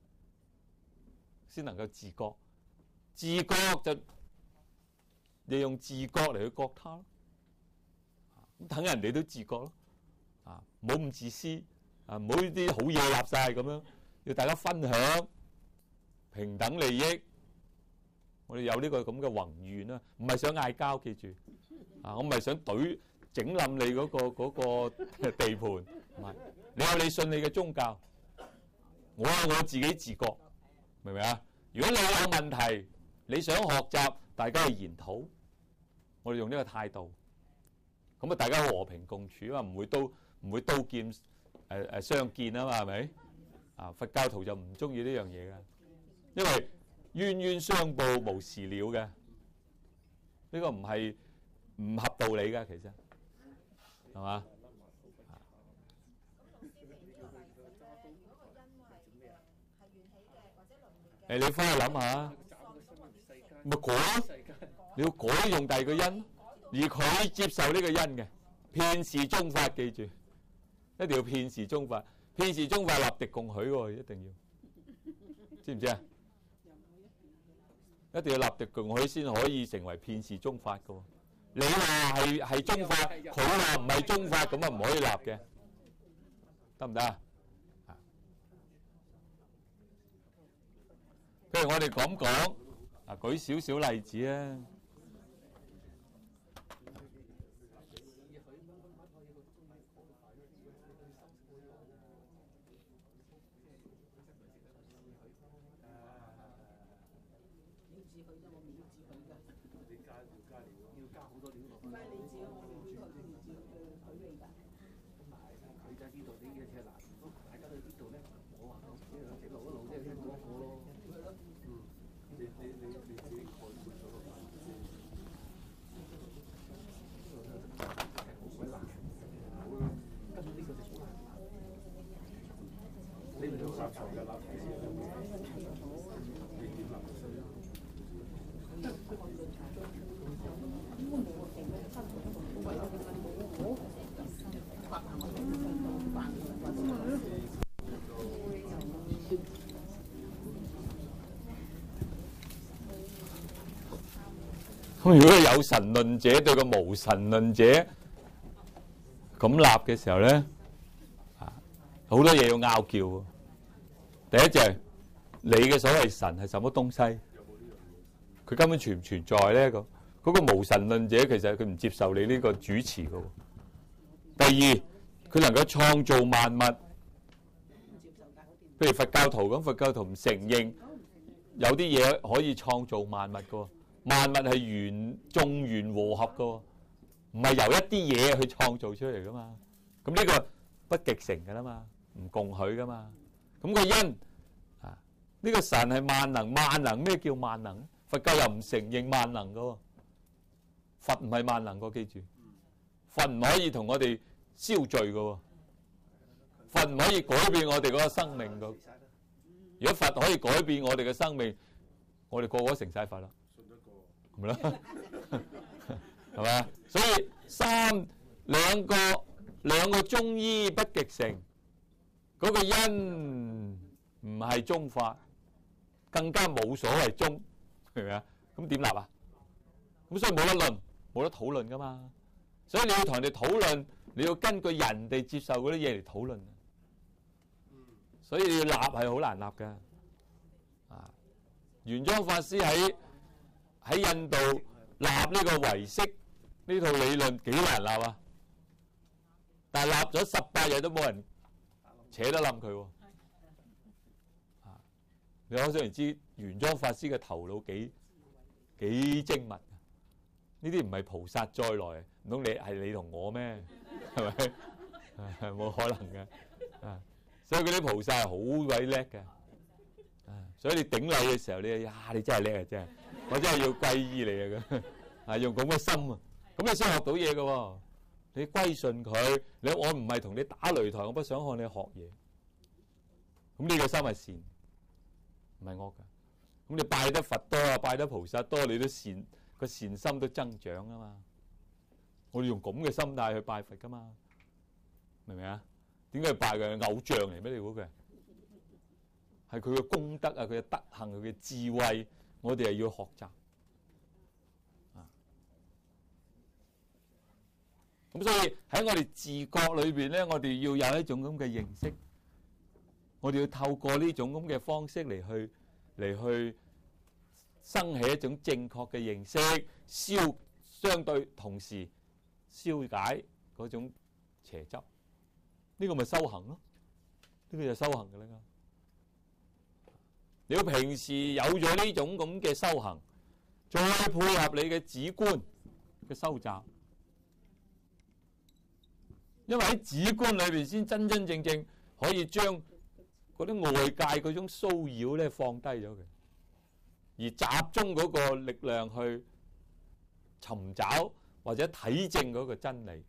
Speaker 2: 先能夠自覺。自覺就利用自覺嚟去覺他咯，咁等人哋都自覺咯，啊，唔好咁自私。啊！唔好啲好嘢立晒咁樣，要大家分享平等利益。我哋有呢個咁嘅宏願啦，唔係想嗌交，記住啊！我唔係想懟整冧你嗰個嗰個地盤，唔係。你有你信你嘅宗教，我有我自己自覺，明唔明啊？如果你有問題，你想學習，大家去研討，我哋用呢個態度，咁啊，大家和平共處啊，唔會刀唔會刀劍。誒誒相見啊嘛，係咪？啊，佛教徒就唔中意呢樣嘢嘅，因為冤冤相報無時了嘅，呢個唔係唔合道理嘅，其實係嘛？誒，你翻去諗下，咪改咯，你要改用第二個因，而佢接受呢個因嘅，遍是宗法，記住。一定要遍是宗法，遍是宗法立敵共許喎，一定要，知唔知啊？一定要立敵共許先可以成為遍是宗法嘅喎。你話係係宗法，佢話唔係宗法，咁啊唔可以立嘅，得唔得啊？譬如我哋咁講，啊舉少少例子啊，
Speaker 1: 治佢啫，我唔要治佢㗎。
Speaker 6: 你加要加料，要加好多料落去。
Speaker 1: 唔係你治我，我唔要佢，唔治佢佢嚟㗎。
Speaker 6: 佢就喺呢度，你嘅嘢嗱，如果大家都呢度咧，我話我自己兩隻路一路即係聽講過咯。嗯，你你你你自己概括咗個範先。好鬼難，好跟住呢個就好難。你唔用雜材嘅立體先，你點立體先？
Speaker 2: 咁如果有神論者對個無神論者咁立嘅時候咧，啊好多嘢要拗撬。第一就係你嘅所謂神係什麼東西？佢根本存唔存在咧？咁嗰個無神論者其實佢唔接受你呢個主持嘅。第二，佢能夠創造萬物，譬如佛教徒咁，佛教徒唔承認有啲嘢可以創造萬物嘅。萬物係緣眾緣和合嘅，唔係由一啲嘢去創造出嚟噶嘛。咁呢個不極成噶啦嘛，唔共許噶嘛。咁個因啊，呢個神係萬能，萬能咩叫萬能？佛教又唔承認萬能噶，佛唔係萬能個，記住，佛唔可以同我哋消聚噶，佛唔可以改變我哋嗰個生命噶。如果佛可以改變我哋嘅生命，我哋個個都成晒佛啦。咪咯，係嘛？所以三兩個兩個中醫不極成，嗰個因唔係中法，更加冇所謂中，係咪啊？咁點立啊？咁所以冇得論，冇得討論噶嘛。所以你要同人哋討論，你要根據人哋接受嗰啲嘢嚟討論。所以你要立係好難立㗎。啊，玄奘法師喺喺印度立呢個唯識呢套理論幾難立啊！但係立咗十八日都冇人扯得冧佢喎。啊，你可想而知玄奘法師嘅頭腦幾幾精密啊！呢啲唔係菩薩再來，唔通你係你同我咩？係咪？冇可能嘅。啊，所以嗰啲菩薩係好鬼叻嘅。啊，所以你頂禮嘅時候，你呀你真係叻啊！真係。我真係要皈依你啊！咁啊，用咁嘅心啊，咁你先學到嘢嘅喎。你歸順佢，你我唔係同你打擂台，我不想看你學嘢。咁呢個心係善，唔係惡㗎。咁你拜得佛多啊，拜得菩薩多，你都善個善心都增長啊嘛。我哋用咁嘅心態去拜佛㗎嘛，明唔明啊？點解拜佢偶像嚟咩？你估佢係佢嘅功德啊，佢嘅德行，佢嘅智慧。我哋係要學習啊！咁所以喺我哋自覺裏邊咧，我哋要有一種咁嘅認識，我哋要透過呢種咁嘅方式嚟去嚟去生起一種正確嘅認識，消相對同時消解嗰種邪執。呢個咪修行咯，呢個就修行㗎啦。你要平時有咗呢種咁嘅修行，再配合你嘅止觀嘅修習，因為喺止觀裏邊先真真正正可以將嗰啲外界嗰種騷擾咧放低咗佢，而集中嗰個力量去尋找或者體證嗰個真理。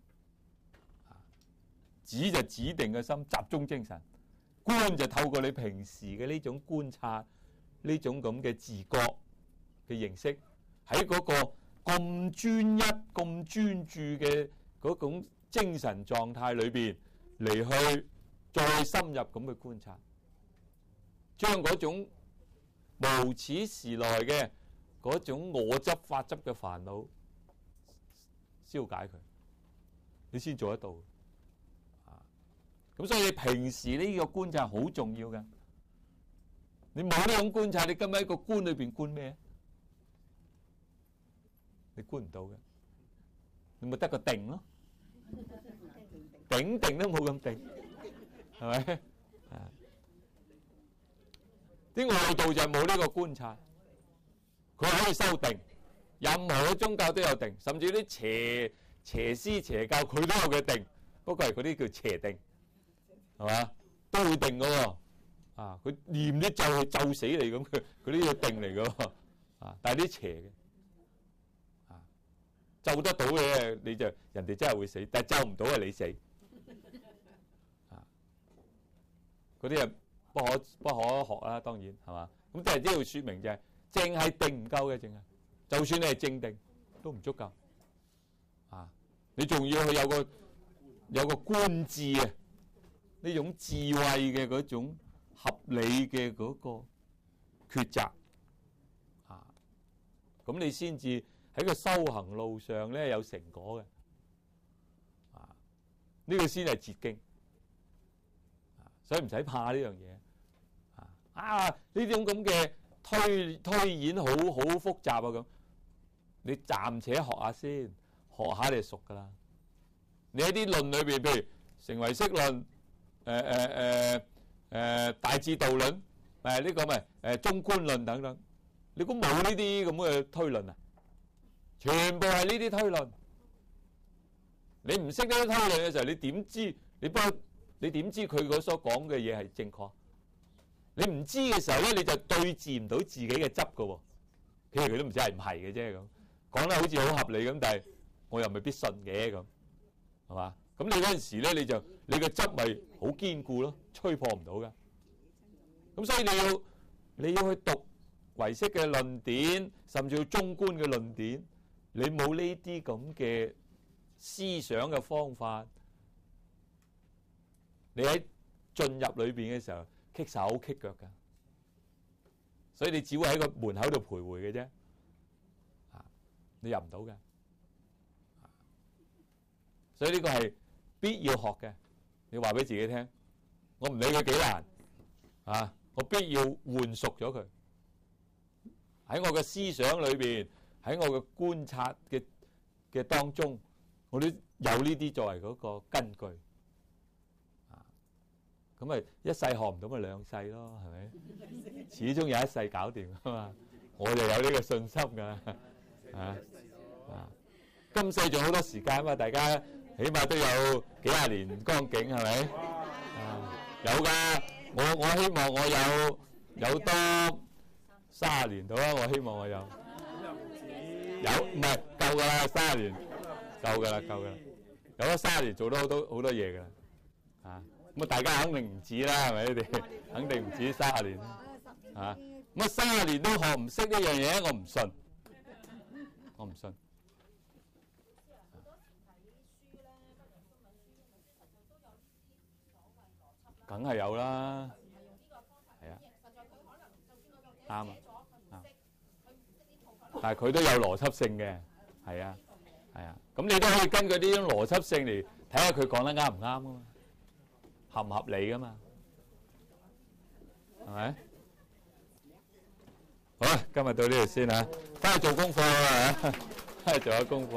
Speaker 2: 止就指定嘅心，集中精神。觀就透過你平時嘅呢種觀察，呢種咁嘅自覺嘅認識，喺嗰個咁專一、咁專注嘅嗰種精神狀態裏邊嚟去再深入咁去觀察，將嗰種無始時來嘅嗰種我執、法執嘅煩惱消解佢，你先做得到。咁所以你平時呢個觀察好重要嘅，你冇呢種觀察，你今日喺個觀裏邊觀咩？你觀唔到嘅，你咪得個定咯，頂定都冇咁定，係咪？啲外道就冇呢個觀察， 佢可以修定，任何嘅宗教都有定，甚至啲邪邪師邪教佢都有嘅定，不過係嗰啲叫邪定，係嘛？都會定嘅喎，啊！佢念啲咒係咒死你咁，佢佢呢個定嚟嘅喎，啊！但係啲邪嘅，啊，咒得到嘅你就人哋真係會死，但係咒唔到係你死，啊！嗰啲係不可不可學啦，當然係嘛？咁但係呢度説明就係、是，淨係定唔夠嘅，淨係，就算你係正定都唔足夠，啊！你仲要去有個有個觀智啊！呢種智慧嘅嗰種合理嘅嗰個抉擇啊，咁你先至喺個修行路上咧有成果嘅啊，呢個先係捷徑啊，所以唔使怕呢樣嘢啊。啊，呢種咁嘅推推演好好複雜啊，咁你暫且學下先，學下你就熟噶啦。你喺啲論裏邊，譬如成唯識論。誒誒誒誒大智度論，誒呢個咪誒中觀論等等，你估冇呢啲咁嘅推論啊？全部係呢啲推論。你唔識呢啲推論嘅時候，你點知？你不你點知佢嗰所講嘅嘢係正確？你唔知嘅時候咧，你就對治唔到自己嘅執㗎喎。其實佢都唔知係唔係嘅啫，咁講得好似好合理咁，但係我又未必信嘅咁，係嘛？咁你嗰陣時咧，你就你個執咪好堅固咯，吹破唔到嘅。咁所以你要你要去讀唯識嘅論點，甚至要中觀嘅論點，你冇呢啲咁嘅思想嘅方法，你喺進入裏邊嘅時候棘手棘腳㗎。所以你只會喺個門口度徘徊嘅啫，啊，你入唔到嘅。所以呢個係必要學嘅，你話俾自己聽，我唔理佢幾難，啊，我必要換熟咗佢。喺我嘅思想裏邊，喺我嘅觀察嘅嘅當中，我都有呢啲作為嗰個根據。啊，咁咪一世學唔到咪兩世咯，係咪？始終有一世搞掂啊嘛，我就有呢個信心㗎，啊啊，今世仲好多時間啊嘛，大家。起碼都有幾廿年光景係咪？啊，有㗎！我我希望我有有多三十年到啦，我希望我有。有唔係夠㗎啦，三十年夠㗎啦，夠㗎啦。有咗三十年做到好多好多嘢㗎啦。啊，咁啊大家肯定唔止啦，係咪？你哋肯定唔止三十年啦。啊，咁啊三十年都學唔識呢樣嘢，我唔信，我唔信。梗係有啦，係啊，啱啊，啱。但係佢都有邏輯性嘅，係啊，係啊。咁你都可以根據呢種邏輯性嚟睇下佢講得啱唔啱噶嘛，合唔合理噶嘛，係咪？好啦，今日到呢度先嚇，翻去做功課啦嚇，翻去做下功課。